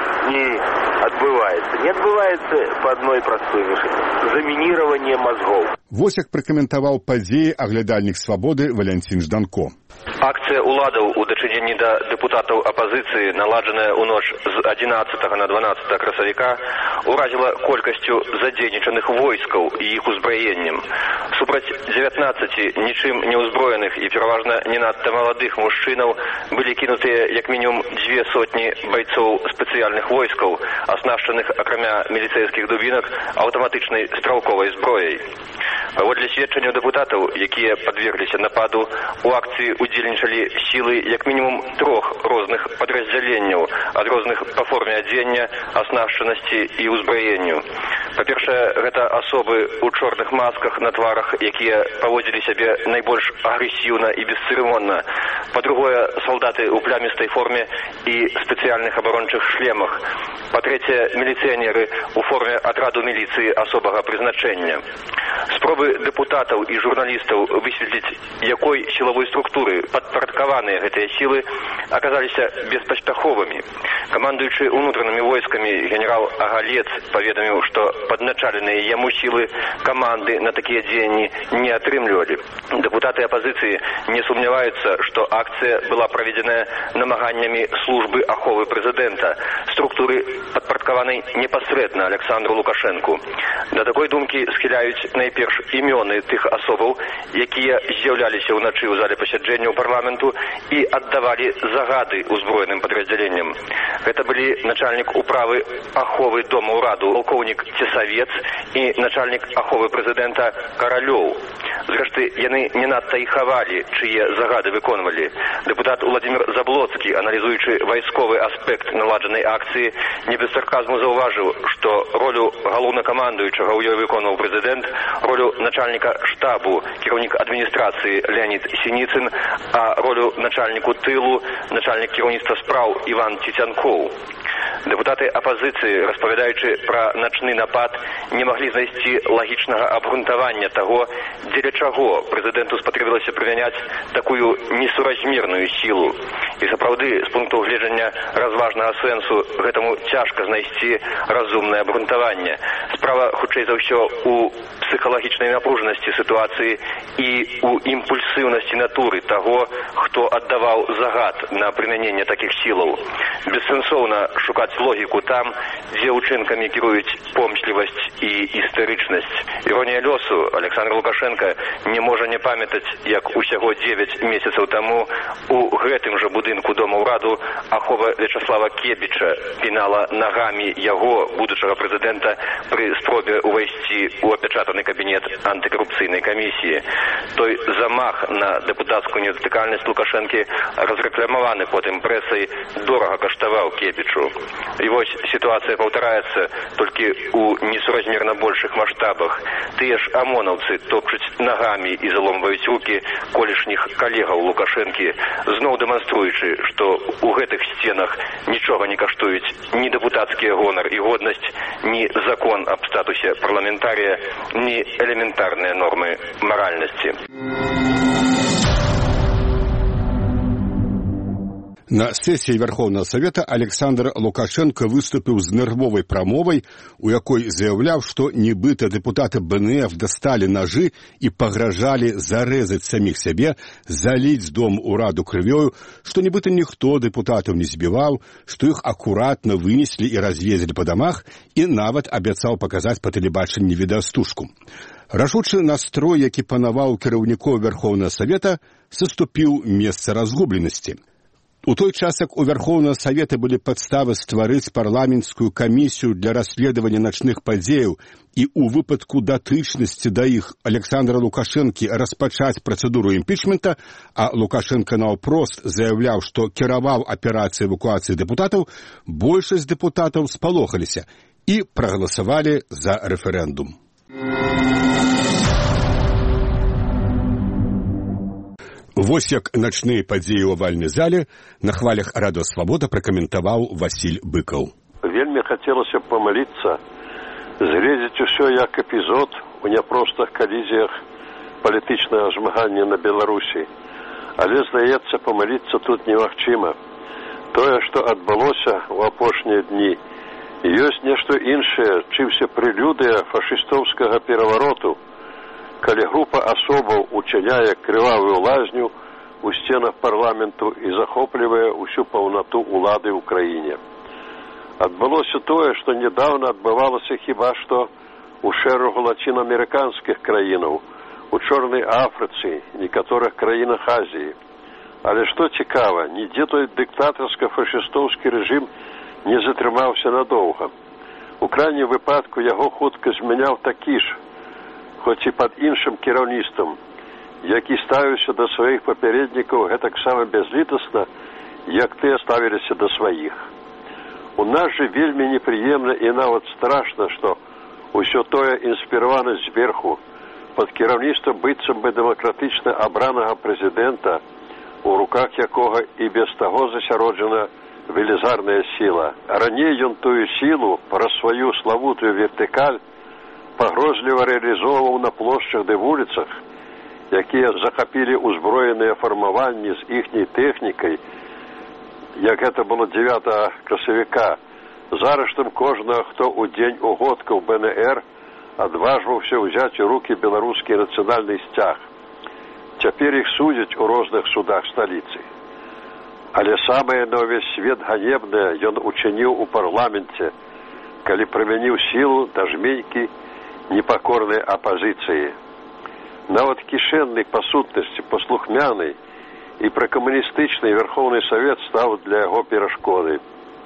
отбывается. Не отбывается по одной простой вещи. Заминирование мозгов. Вось як пракаментаваў падзеі аглядальнік «Свабоды» Валянцін Жданко. Акцыя уладаў у дачыненні да дэпутатаў апазіцыі, наладжаная ў ноч з 11 на 12 красавіка, уразіла колькасцю задзейнічаных войскаў і іх узбраеннем. Супраць 19 нічым не ўзброеных і пераважна не надта маладых мужчынаў былі кінутыя як мінімум 200 байцоў спецыяльных войскаў, аснашчаных, акрамя міліцэйскіх дубінак, аўтаматычнай стралковай зброяй. Паводле сведчанняў дэпутатаў, якія падвергліся нападу, у акцыі удзельнічалі сілы як мінімум 3 розных падраздзяленняў, ад розных па форме адзення, аснашчанасці і ўзбраенню. Па-першае, гэта асобы ў чорных масках на тварах, якія паводзілі сябе найбольш агрэсіўна і бесцырымонна. Па-другое, салдаты ў плямістай форме і спецыяльных абарончых шлемах. Па-трэцяе, міліцыянеры ў форме атраду міліцыі асобага прызначэння. Спробы дэпутатаў і журналістаў высветліць, якой сілавой структуры падпарадкаваныя гэтыя сілы, аказаліся беспаспяховымі. Камандуючы ўнутранымі войскамі генерал Агалец паведаміў, што падначаленыя яму сілы каманды на такія дзеянні не атрымлівалі. Дэпутаты апазіцыі не сумняваюцца, што акцыя была праведзеная намаганнямі службы аховы прэзідэнта, структуры падпарадкаванай непасрэдна Александру Лукашэнку. Да такой думкі схіляюць найперш імёны тых асобаў, якія з'яўляліся ўначы ў зале пасяджэнняў парламенту і аддавалі загады ўзброеным падраздзяленням. Гэта былі начальнік управы аховы дома ўраду палкоўнік Цесавец і начальнік аховы прэзідэнта Каралёў. Зрэшты, яны не надта і хавалі, чые загады выконвалі. Дэпутат Владимир Заблоцкі, аналізуючы вайсковы аспект наладжанай акцыі, не без сарказму заўважыў, што ролю галоўнакамандуючага ў ёй выконваў прэзідэнт, ролю начальника штабу, кіраўнік адміністрацыі Леонид Синіцын, а ролю начальніку тылу, начальнік кіраўніцтва спраў Іван Цецянкоў. Дэпутаты апазіцыі, распавядаючы пра начны напад, не маглі знайсці лагічнага абгрунтавання таго, дзеля чаго прэзідэнту спатрэбілася прымяняць такую несуразмерную сілу. І сапраўды, з пункту гледжання разважнага сэнсу, гэтаму цяжка знайсці разумнае абгрунтаванне. Справа, хутчэй за ўсё, у псіхалагічнай напружанасці сітуацыі і у імпульсіўнасці натуры таго, хто аддаваў загад на прымяненне такіх сілаў. Бессэнсоўна шукаць логіку там, дзе ўчынкамі кіруюць помслівасць і істэрычнасць. Іронія лёсу, Александр Лукашенко не можа не памятаць, як усяго 9 месяцаў таму у гэтым жа будынку Дома ўраду ахова Вячаслава Кебіча пінала нагамі яго, будучага прэзідэнта, пры спробе ўвайсці ў апячатаны кабінет антыкарупцыйнай камісіі. Той замах на дэпутацкую недатыкальнасць Лукашэнкі, разрэкламаваны потым прэсай, дорага каштаваў Кебічу. І вось сітуацыя паўтараецца, толькі ў несуразмерна большых маштабах. Тыя ж амонаўцы топчуць нагамі і заломваюць рукі колішніх калегаў Лукашэнкі, зноў дэманструючы, што ў гэтых сценах нічога не каштуюць ні дэпутацкія гонар і годнасць, ні закон аб статусе парламентарія, ні элементарныя нормы маральнасці. На сесіі Верховного Совета Александр Лукашенко выступіў з нервовай прамовай, у якой заяўляў, што нібыта дэпутаты БНФ дасталі нажы і пагражалі зарэзаць саміх сябе, заліць Дом ўраду крывёю, што нібыта ніхто дэпутатаў не збіваў, што іх акуратна вынеслі і развезлі па дамах, і нават абяцаў паказаць па тэлебачанні відэастужку. Рашучы настрой, які панаваў кіраўнікоў Верховного Совета, саступіў месца разгубленасці. У той час, як у Верховного Совета былі падставы стварыць парламенцкую камісію для расследавання начных падзеяў і ў выпадку датычнасці да іх Александра Лукашэнкі распачаць працэдуру імпічмента, а Лукашенко наўпрост заяўляў, што кіраваў аперацыяй эвакуацыі дэпутатаў, большасць дэпутатаў спалохаліся і прагаласавалі за рэферэндум. Вось як начныя падзеі ў авальнай зале на хвалях Радыё Свабода пракаментаваў Васіль Быкаў. Вельмі хацелася памыліцца, згледзець усё як эпізод у няпростых калізіях палітычнага змагання на Беларусі. Але, здаецца, памыліцца тут немагчыма. Тое, што адбылося ў апошнія дні, ёсць нешта іншае, чымся прэлюдыя фашыстоўскага перавароту, калі група асобаў учыняе крывавую лазню ў сценах парламенту і захоплівае ўсю паўнату ўлады ў краіне. Адбылося тое, што нядаўна адбывалася хіба што ў шэрагу лацінаамерыканскіх краінаў, у Чорнай Афрыцы, некаторых краінах Азіі. Але што цікава, нідзе той дыктатарска-фашыстоўскі рэжым не затрымаўся надоўга. У крайнім выпадку яго хутка змяняў такі ж, хоць і пад іншым кіраўніцтвам, які ставіўся да сваіх папярэднікаў гэтаксама бязлітасна, як тыя ставіліся да сваіх. У нас жа вельмі непрыемна і нават страшна, што ўсё тое інспіравана зверху, пад кіраўніцтвам быццам бы дэмакратычна абранага прэзідэнта, у руках якога і без таго засяроджана велізарная сіла. Раней ён тую сілу праз сваю славутую вертыкаль пагрозліва рэалізоўваў на плошчах ды вуліцах, якія захапілі ўзброеныя фармаванні з іхняй тэхнікай, як гэта было 9 красавіка, з арыштам кожнага, хто ў дзень угодкаў БНР адважваўся ўзяць у рукі беларускі нацыянальны сцяг. Цяпер іх судзяць у розных судах сталіцы. Але самае на ўвесь свет ганебнае ён учыніў у парламенце, калі прымяніў сілу да жмейкі непакорнай апазіцыі. Нават кішэнны па сутнасці, паслухмяны і пракамуністычны Верховны Савет стаў для яго перашкодай.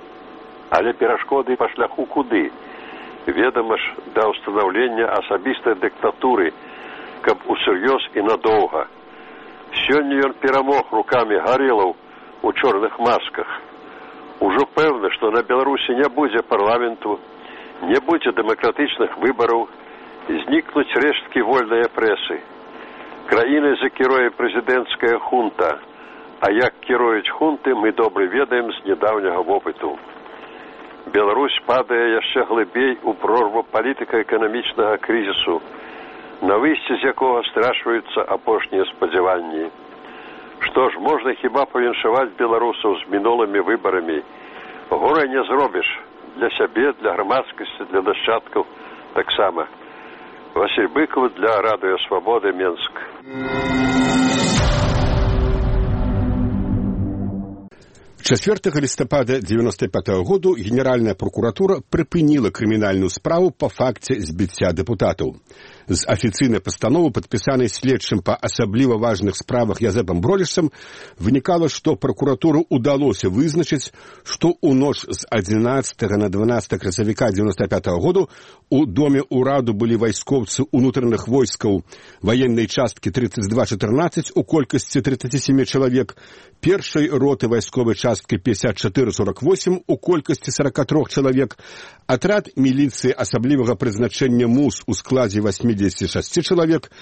Але перашкоды па шляху куды? Ведама ж, да ўстанаўлення асабістай дыктатуры, каб усур'ёз і надоўга. Сёння ён перамог рукамі гарэлаў у чорных масках. Ужо пэўна, што на Беларусі не будзе парламенту, не будзе дэмакратычных выбараў, знікнуць рэшткі вольнай прэсы. Краінай закіруе прэзідэнцкая хунта, а як кіруюць хунты, мы добра ведаем з нядаўняга вопыту. Беларусь падае яшчэ глыбей у прорву палітыка-эканамічнага крызісу, на выйсце з якога страчваюцца апошнія спадзяванні. Што ж, можна хіба павіншаваць беларусаў з мінулымі выбарамі. Горай не зробіш. Для сябе, для грамадскасці, для нашчадкаў таксама. Васіль Быкаў для Радыё Свабоды, Менск. 4 лістапада 1995 году Генеральная прокуратура прыпыніла крымінальную справу па факце збіцця дэпутатаў. З афіцыйнай пастановы, падпісанай следчым па асабліва важных справах Язэпам Бролішам, вынікала, што прокуратуру ўдалося вызначыць, што ў ноч з 11 на 12 красавіка 1995 году у доме ўраду былі вайскоўцы ўнутраных войскаў ваеннай часткі 3214 у колькасці 37 чалавек, першай роты вайсковай часткі 5448 у колькасці 43 чалавек, атрад міліцыі асаблівага прызначэння МУС у складзе 86 чалавек,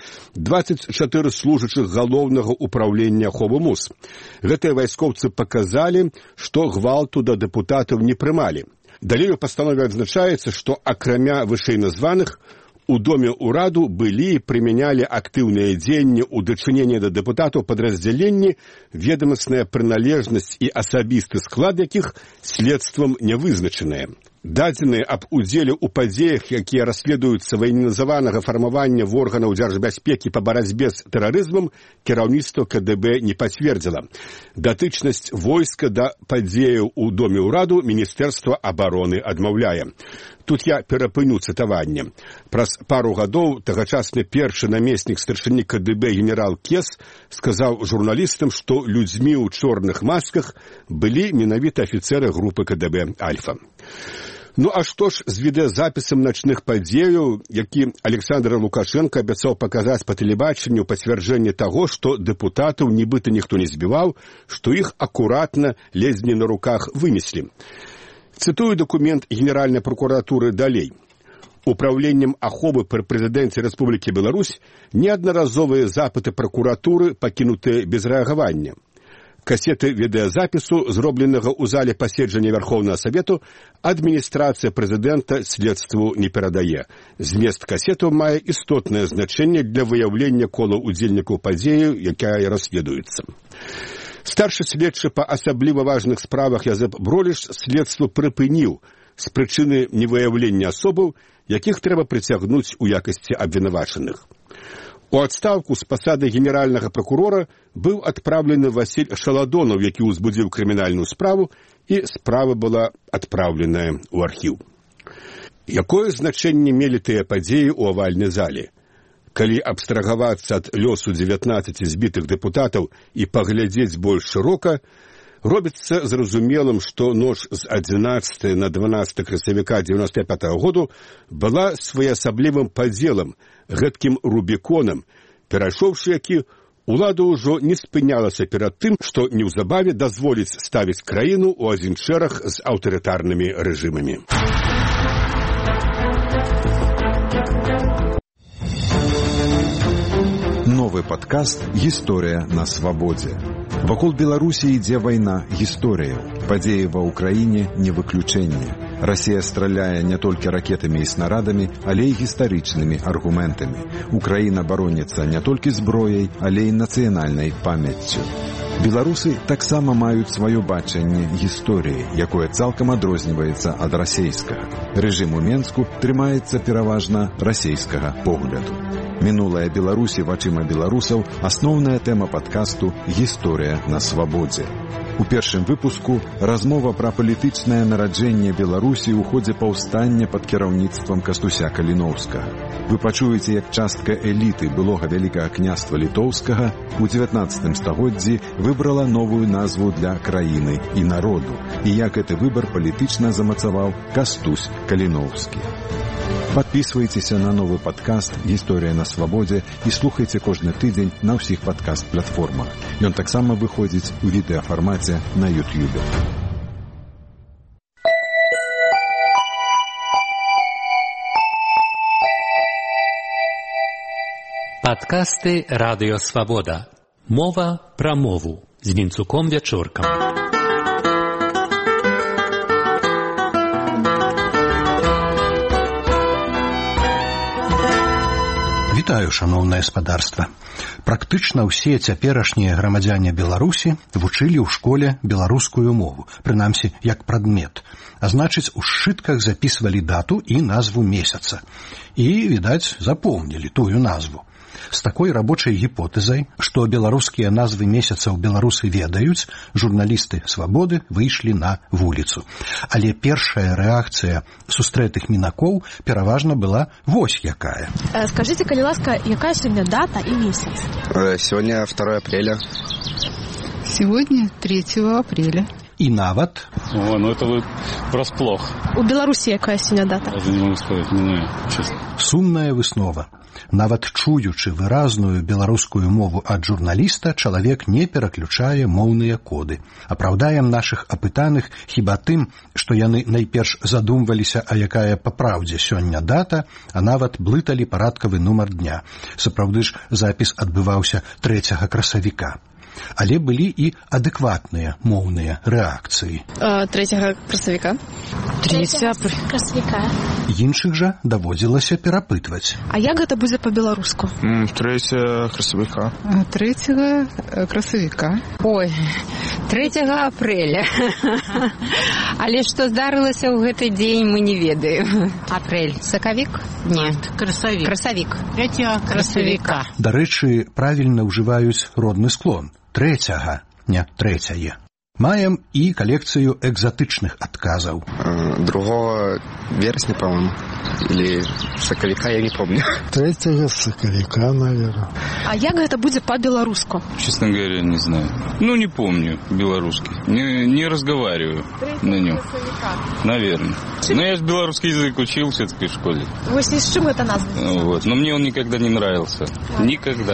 24 служачых галоўнага ўпраўлення аховы МУС. Гэтыя вайскоўцы паказалі, што гвалту да дэпутатаў не прымалі. Далей у пастанове адзначаецца, што акрамя вышэйназваных у доме ўраду былі і прымянялі актыўныя дзеянні ў дачыненні да дэпутатаў падраздзяленні, ведамасная прыналежнасць і асабісты склад якіх следствам не вызначаныя. Дадзеныя аб удзеле ў падзеях, якія расследуюцца ваенізаванага фармавання в органаў дзяржбяспекі па барацьбе з тэрарызмам, кіраўніцтва КДБ не пацвердзіла. Датычнасць войска да падзеяў у доме ўраду Міністэрства абароны адмаўляе. Тут я перапыню цытаванне. Праз пару гадоў тагачасны першы намеснік старшыні КДБ генерал Кес сказаў журналістам, што людзьмі ў чорных масках былі менавіта афіцэры групы КДБ «Альфа». Ну а што ж з відэазапісам начных падзеяў, які Александр Лукашенко абяцаў паказаць па тэлебачанню пацвярджэнне таго, што дэпутатаў нібыта ніхто не збіваў, што іх акуратна, ледзь не на руках вынеслі. Цытую дакумент Генеральнай прокуратуры далей. Управленнем аховы пры прэзідэнце Рэспублікі Беларусь неаднаразовыя запыты прокуратуры пакінутыя без рэагавання. Касеты відэазапісу, зробленага ў зале паседжання Верхоўнага Савету, адміністрацыя прэзідэнта следству не перадае. Змест касетаў мае істотнае значэнне для выяўлення кола удзельнікаў падзеі, якая расследуецца. Старшы следчы па асабліва важных справах Язэп Броліш следства прыпыніў з прычыны невыяўлення асобаў, якіх трэба прыцягнуць у якасці абвінавачаных. У адстаўку з пасады генеральнага прокурора быў адпраўлены Васіль Шаладонаў, які ўзбудзіў крымінальную справу, і справа была адпраўленая ў архіў. Якое значэнне мелі тыя падзеі ў авальнай зале? Калі абстрагавацца ад лёсу 19 збітых дэпутатаў і паглядзець больш шырока, робіцца зразумелым, што ноч з 11 на 12 красавіка 1995 году была своеасаблівым падзелам, гэткім рубіконам, перайшоўшы які, улада ўжо не спынялася перад тым, што неўзабаве дазволіць ставіць краіну ў адзін шэраг з аўтарытарнымі рэжымамі. Новы падкаст «Гісторыя на свабодзе». Вакол Беларусі ідзе вайна гісторыяў. Падзеі ва ўкраіне не выключэнне. Расія страляе не толькі ракетамі і снарадамі, але і гістарычнымі аргументамі. Украіна бароніцца не толькі зброяй, але і нацыянальнай памяццю. Беларусы таксама маюць сваё бачанне гісторыі, якое цалкам адрозніваецца ад расейскага. Рэжым у Менску трымаецца пераважна расейскага погляду. Мінулая Беларусі вачыма беларусаў – асноўная тэма падкасту «Гісторыя на свабодзе». У першым выпуску размова пра палітычнае нараджэнне Беларусі ў ходзе паўстання пад кіраўніцтвам Кастуся Каліноўскага. Вы пачуеце, як частка эліты былога Вялікага княства Літоўскага у 19 стагоддзі выбрала новую назву для краіны і народу, і як гэты выбар палітычна замацаваў Кастусь Каліноўскі. Падпісвайцеся на новы падкаст «Гісторыя на свабодзе» і слухайце кожны тыдзень на ўсіх падкаст-платформах. Ён таксама выходзіць у відэафармаце на YouTube. Падкасты «Радыё Свабода». Мова пра мову з Вінцуком Вячоркам. Вітаю, шаноўнае спадарства. Практычна ўсе цяперашнія грамадзяне Беларусі вучылі ў школе беларускую мову, прынамсі як прадмет. А значыць, у сшытках запісвалі дату і назву месяца. І, відаць, запомнілі тую назву. З такой рабочай гіпотэзай, што беларускія назвы месяцаў беларусы ведаюць, журналісты «Свабоды» выйшлі на вуліцу. Але першая рэакцыя сустрэтых мінакоў пераважна была вось якая. Скажите, калі ласка, якая сегодня дата и месяц? Сегодня 2 апреля. Сегодня 3 апреля. І нават... это вы врасплох. У Беларусі якая сегодня дата? Даже не могу сказать, не знаю, честно. Сумная выснова. Нават чуючы выразную беларускую мову ад журналіста, чалавек не пераключае моўныя коды. Апраўдаем нашых апытаных хіба тым, што яны найперш задумваліся, а якая па праўдзе сёння дата, а нават блыталі парадкавы нумар дня. Сапраўды ж запіс адбываўся 3 красавіка. Але былі і адэкватныя моўныя рэакцыі. 3 красавіка. 3 красавіка. Іншых жа даводзілася перапытваць. А як гэта будзе па-беларуску? 3 красавіка. 3 красавіка. Ой, 3 апреля. Але што здарылася ў гэты дзень, мы не ведаем. Апрель. Сакавік? Не. Красавік. Красавік. 3 красавіка. Дарэчы, правільна ўжываюць родны склон. 3, не 3. Маем і калекцыю экзатычных адказаў. 2 вересня, по-моему. Или сакавіка, я не помню. 3 сакавіка, наверное. А як гэта будзе по-беларуску? Честно говоря, не знаю. Не помню белорусский. Не разговариваю на нем. Наверное. Но я же белорусский язык учил все-таки в школе. Вот с чем это назва? Но мне он никогда не нравился. Никогда.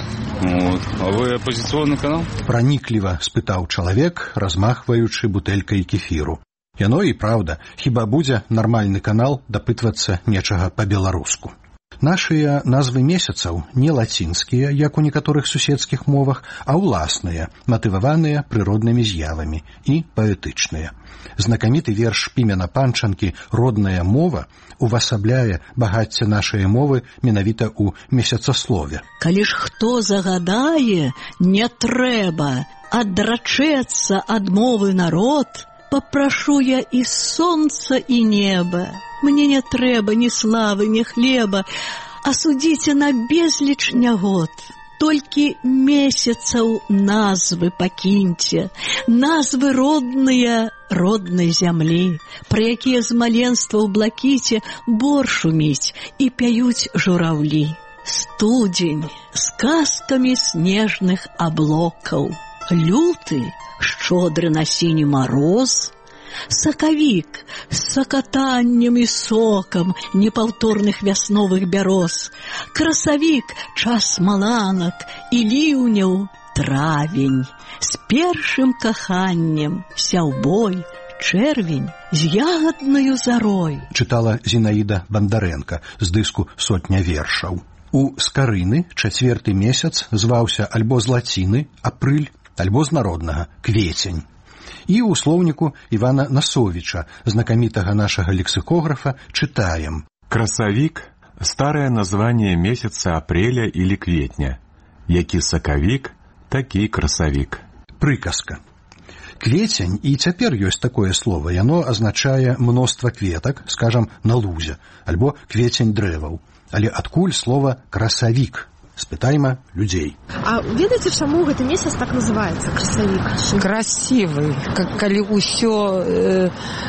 А вы оппозиционный канал? Пранікліва спытаў чалавек, размахваючы бутэлькай кефіру. Яно і праўда, хіба будзе нармальны канал дапытвацца нечага па-беларуску. Нашыя назвы месяцаў не лацінскія, як у некаторых суседскіх мовах, а ўласныя, матываваныя прыроднымі з'явамі і паэтычныя. Знакаміты верш Пімена Панчанкі «Родная мова» увасабляе багацце нашай мовы менавіта ў месяцаслове. Калі ж хто загадае, не трэба адрачэцца ад мовы народ, попрошу я и солнца, и неба. Мне не трэба ни славы, ни хлеба, а судите на безліч нягод. Толькі месяцаў назвы пакіньце, назвы родныя роднай зямлі, пра якія з маленства ў блакіце бор шуміць і пяюць жураўлі. Студзень з казкамі снежных аблокаў, люты шчодры на сіні мароз, сакавік з сакатаннем і сокам непаўторных вясновых бяроз, красавік час маланак і ліўняў, травень з першым каханнем, сяўбой, чэрвень з ягаднаю зарой. Чытала Зінаіда Бандарэнка з дыску «Сотня вершаў». У скарыны 4 месяц зваўся альбо з лаціны апрыль, альбо з народнага квецень. І ў слоўніку Івана Насовіча, знакамітага нашага лексикографа, чытаем. Красавік – старое название месяца апреля или кветня. Які сакавік, такі красавік. Прыказка. Квецень, і цяпер ёсць такое слово, яно азначае мноства кветак, скажам, на лузе, альбо квецень дрэваў. Але адкуль слова красавік? Спытайма людзей. А ведаеце, чаму гэты месяц так называецца, красавік? Красивый, калі ўсё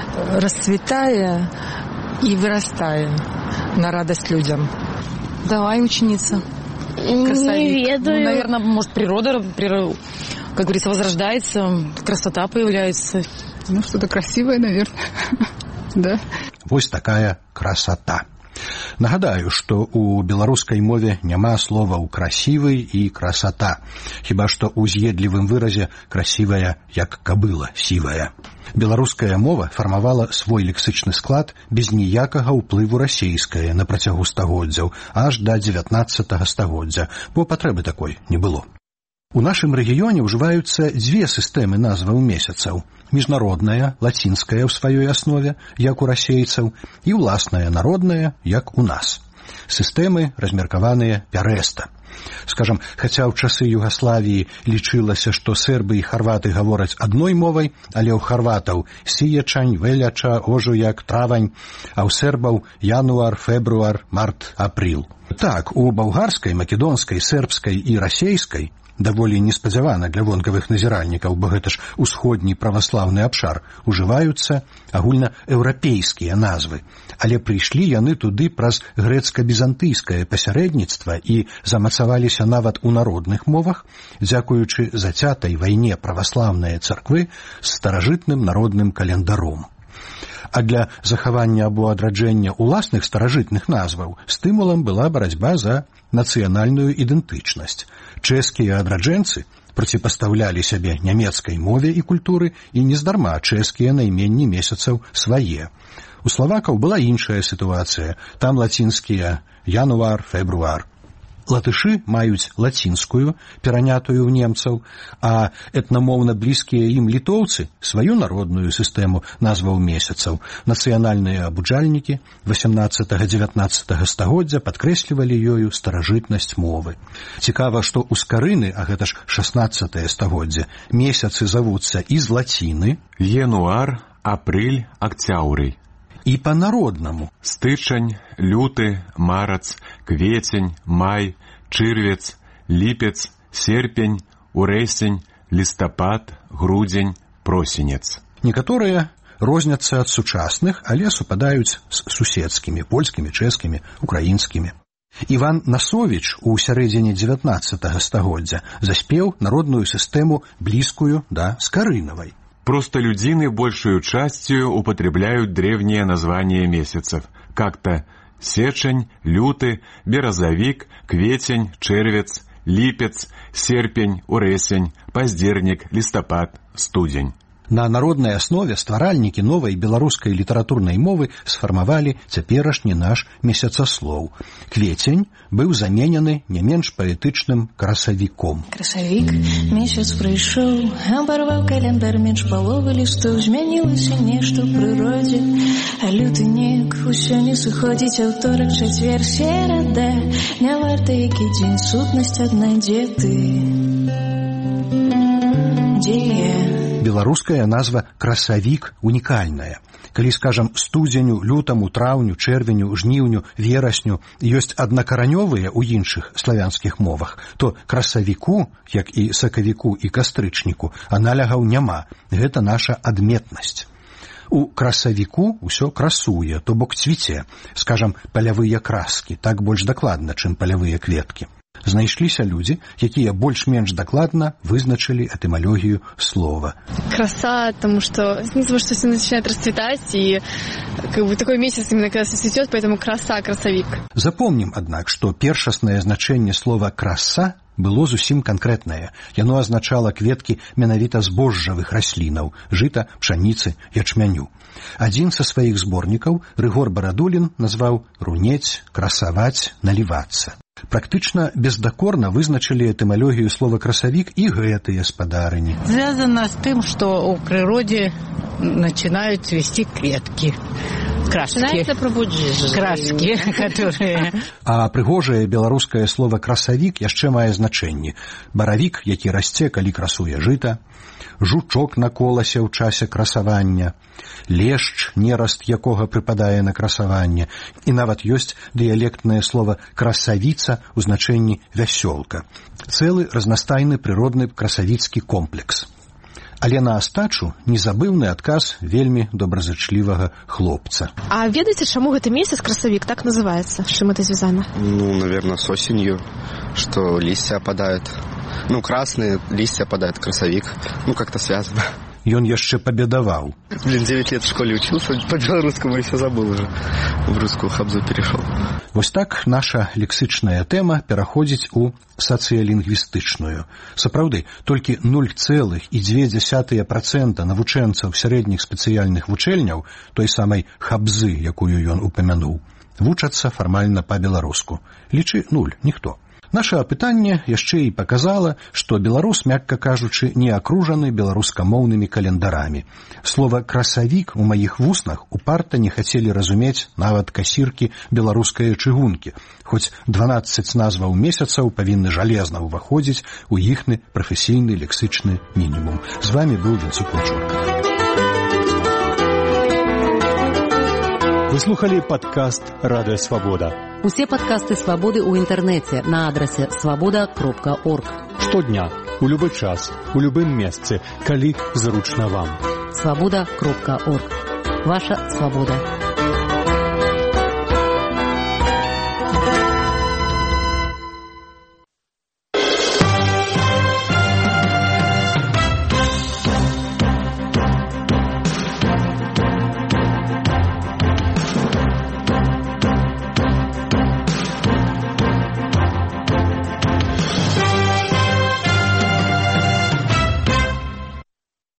расцветае и вырастае на радость людям. Давай, ученица. Красавик. Не ведаю. Наверное, может, природа, как говорится, возрождается, красота появляется. Что-то красивое, наверное. Да. Вось такая красота. Нагадаю, што ў беларускай мове няма словаў красівы і красота, хіба што ў з'едлівым выразе красівая, як кабыла сівая. Беларуская мова фармавала свой лексычны склад без ніякага ўплыву расейскае на працягу стагоддзяў, аж да 19 стагоддзя, бо патрэбы такой не было. У нашым рэгіёне ўжываюцца дзве сістэмы назваў месяцаў. Міжнародная, лацінская ў сваёй аснове, як у расейцаў, і ўласная народная, як у нас. Сістэмы размеркаваныя пярэста. Скажам, хаця ў часы Югаславіі лічылася, што сербы і харваты гавораць адной мовай, але ў харватаў сіячань, веляча, ожуяк, травань, а ў сербаў януар, фебруар, март, април. Так, у балгарскай, македонскай, сербскай і расейскай, даволі неспадзявана для вонкавых назіральнікаў, бо гэта ж усходні праваслаўны абшар, ужываюцца агульнаеўрапейскія назвы. Але прыйшлі яны туды праз грэцка-бізантыйскае пасярэдніцтва і замацаваліся нават у народных мовах, дзякуючы зацятай вайне праваслаўныя царквы з старажытным народным календаром. А для захавання або адраджэння уласных старажытных назваў стымулам была барацьба за нацыянальную ідэнтычнасць. Чэшскія адраджэнцы проціпастаўлялі сябе нямецкай мове і культуры, і нездарма чэшскія найменні месяцаў свае. У славакаў была іншая сітуацыя. Там лацінскія януар, фебруар. Латышы маюць лацінскую, перанятую ў немцаў, а этнамоўна блізкія ім літоўцы сваю народную сістэму назваў месяцаў. Нацыянальныя абуджальнікі 18-19 стагоддзя падкрэслівалі ёю старажытнасць мовы. Цікава, што ў скарыны, а гэта ж 16 стагоддзе, месяцы завуцца і з лаціны януар, апрыль, акцяўрый. І па-народнаму стычань, люты, марац, кветень, май, чырвец, ліпец, серпень, урэсень, лістапад, грудзень, просенец. Некаторыя розняцца ад сучасных, але супадаюць з суседскімі, польскімі, чэшскімі, украінскімі. Іван Насовіч у сярэдзіне 19 стагоддзя заспеў народную сістэму блізкую да скарынавай. Простолюдины большую частью употребляют древние названия месяцев, как-то сечень, люты, березовик, кветень, червец, липец, серпень, уресень, поздерник, листопад, студень. На народнай аснове стваральнікі новай беларускай літаратурнай мовы сфармавалі цяперашні наш месяцаслоў. Кветень быў заменены не менш паэтычным красавіком. Красавік, месяц прыйшоў, абарваў календар менш паловы лістоў, змянілася нешта ў прыродзе, а люты неяк усё не сыходзіць, аўторак, чацвер, серада, не варта які дзень, сутнасць адна, дзе ты? Дзе я? Беларуская назва красавік унікальная. Калі, скажам, студзеню, лютаму, траўню, чэрвеню, жніўню, верасню ёсць аднакаранёвыя ў іншых славянскіх мовах, то красавіку, як і сакавіку і кастрычніку, аналягаў няма. Гэта наша адметнасць. У красавіку ўсё красуе, то бок цвіце, скажам, палявыя краскі, так больш дакладна, чым палявыя кветкі. Знайшліся людзі, якія больш-менш дакладна вызначылі этымалогію слова. Краса, потому что снизу что-то начинает расцветать, и как бы такой месяц именно когда все цветет, поэтому краса, красавик. Запомнім, аднак, што першаснае значэнне слова «краса» было зусім канкрэтнае. Яно азначала кветкі менавіта збожжавых раслінаў, жыта, пшаніцы, ячмяню. Адзін са сваіх зборнікаў, Рыгор Барадулін, назваў «рунець», «красаваць», «налівацца». Практычна бездакорна вызначылі этымалогію слова «красавік» і гэтыя спадарыні. Звязана з тым, што ў прыродзе начинают цвести кветкі. Краски, которые... А прыгожае беларускае слова «красавік» яшчэ мае значэнне. Баравік, які расце, калі красуе жыта, жучок на коласе ў часе красавання, лешч, нераст якога прыпадае на красаванне, і нават ёсць дыялектнае слова «красавіца» у значэнні «вясёлка». Цэлы разнастайны прыродны красавіцкі комплекс. Але на астачу незабыўны адказ вельмі добразычлівага хлопца. А ведаеце, чаму гэты месяц красавік так называецца? З чым это звязана? Наверное, с осенью, что листья опадают. Красные листья опадают, красавик. Как-то связано. Ён яшчэ пабедаваў. 9 лет в школе учился, по-белорусскому и все забыл уже. В русскую хабзу перешел. Вось так наша лексычная тэма пераходзіць у сацыялінгвістычную. Сапраўды, толькі 0,2% навучэнцаў сярэдніх спецыяльных вучэльняў, той самай хабзы, якую ён упамянуў, вучацца фармальна па-беларуску. Лічы 0, ніхто. Наша апытанне яшчэ і паказала, што беларус, мякка кажучы, не акружаны беларускамоўнымі календарамі. Слова «красавік» у маіх вуснах упарта не хацелі разумець нават касіркі беларускай чыгункі, хоць 12 назваў месяцаў павінны жалезна ўваходзіць у іхны прафесійны лексычны мінімум. З вамі быў Вінцук Лачорка. Вы слухали падкаст «Радыё Свабода». Усе падкасты «Свабоды» ў інтэрнэце на адрасе свабода.орг. Штодня, у любы час, у любым месцы, калі зручна вам. Свабода.орг. Ваша свабода.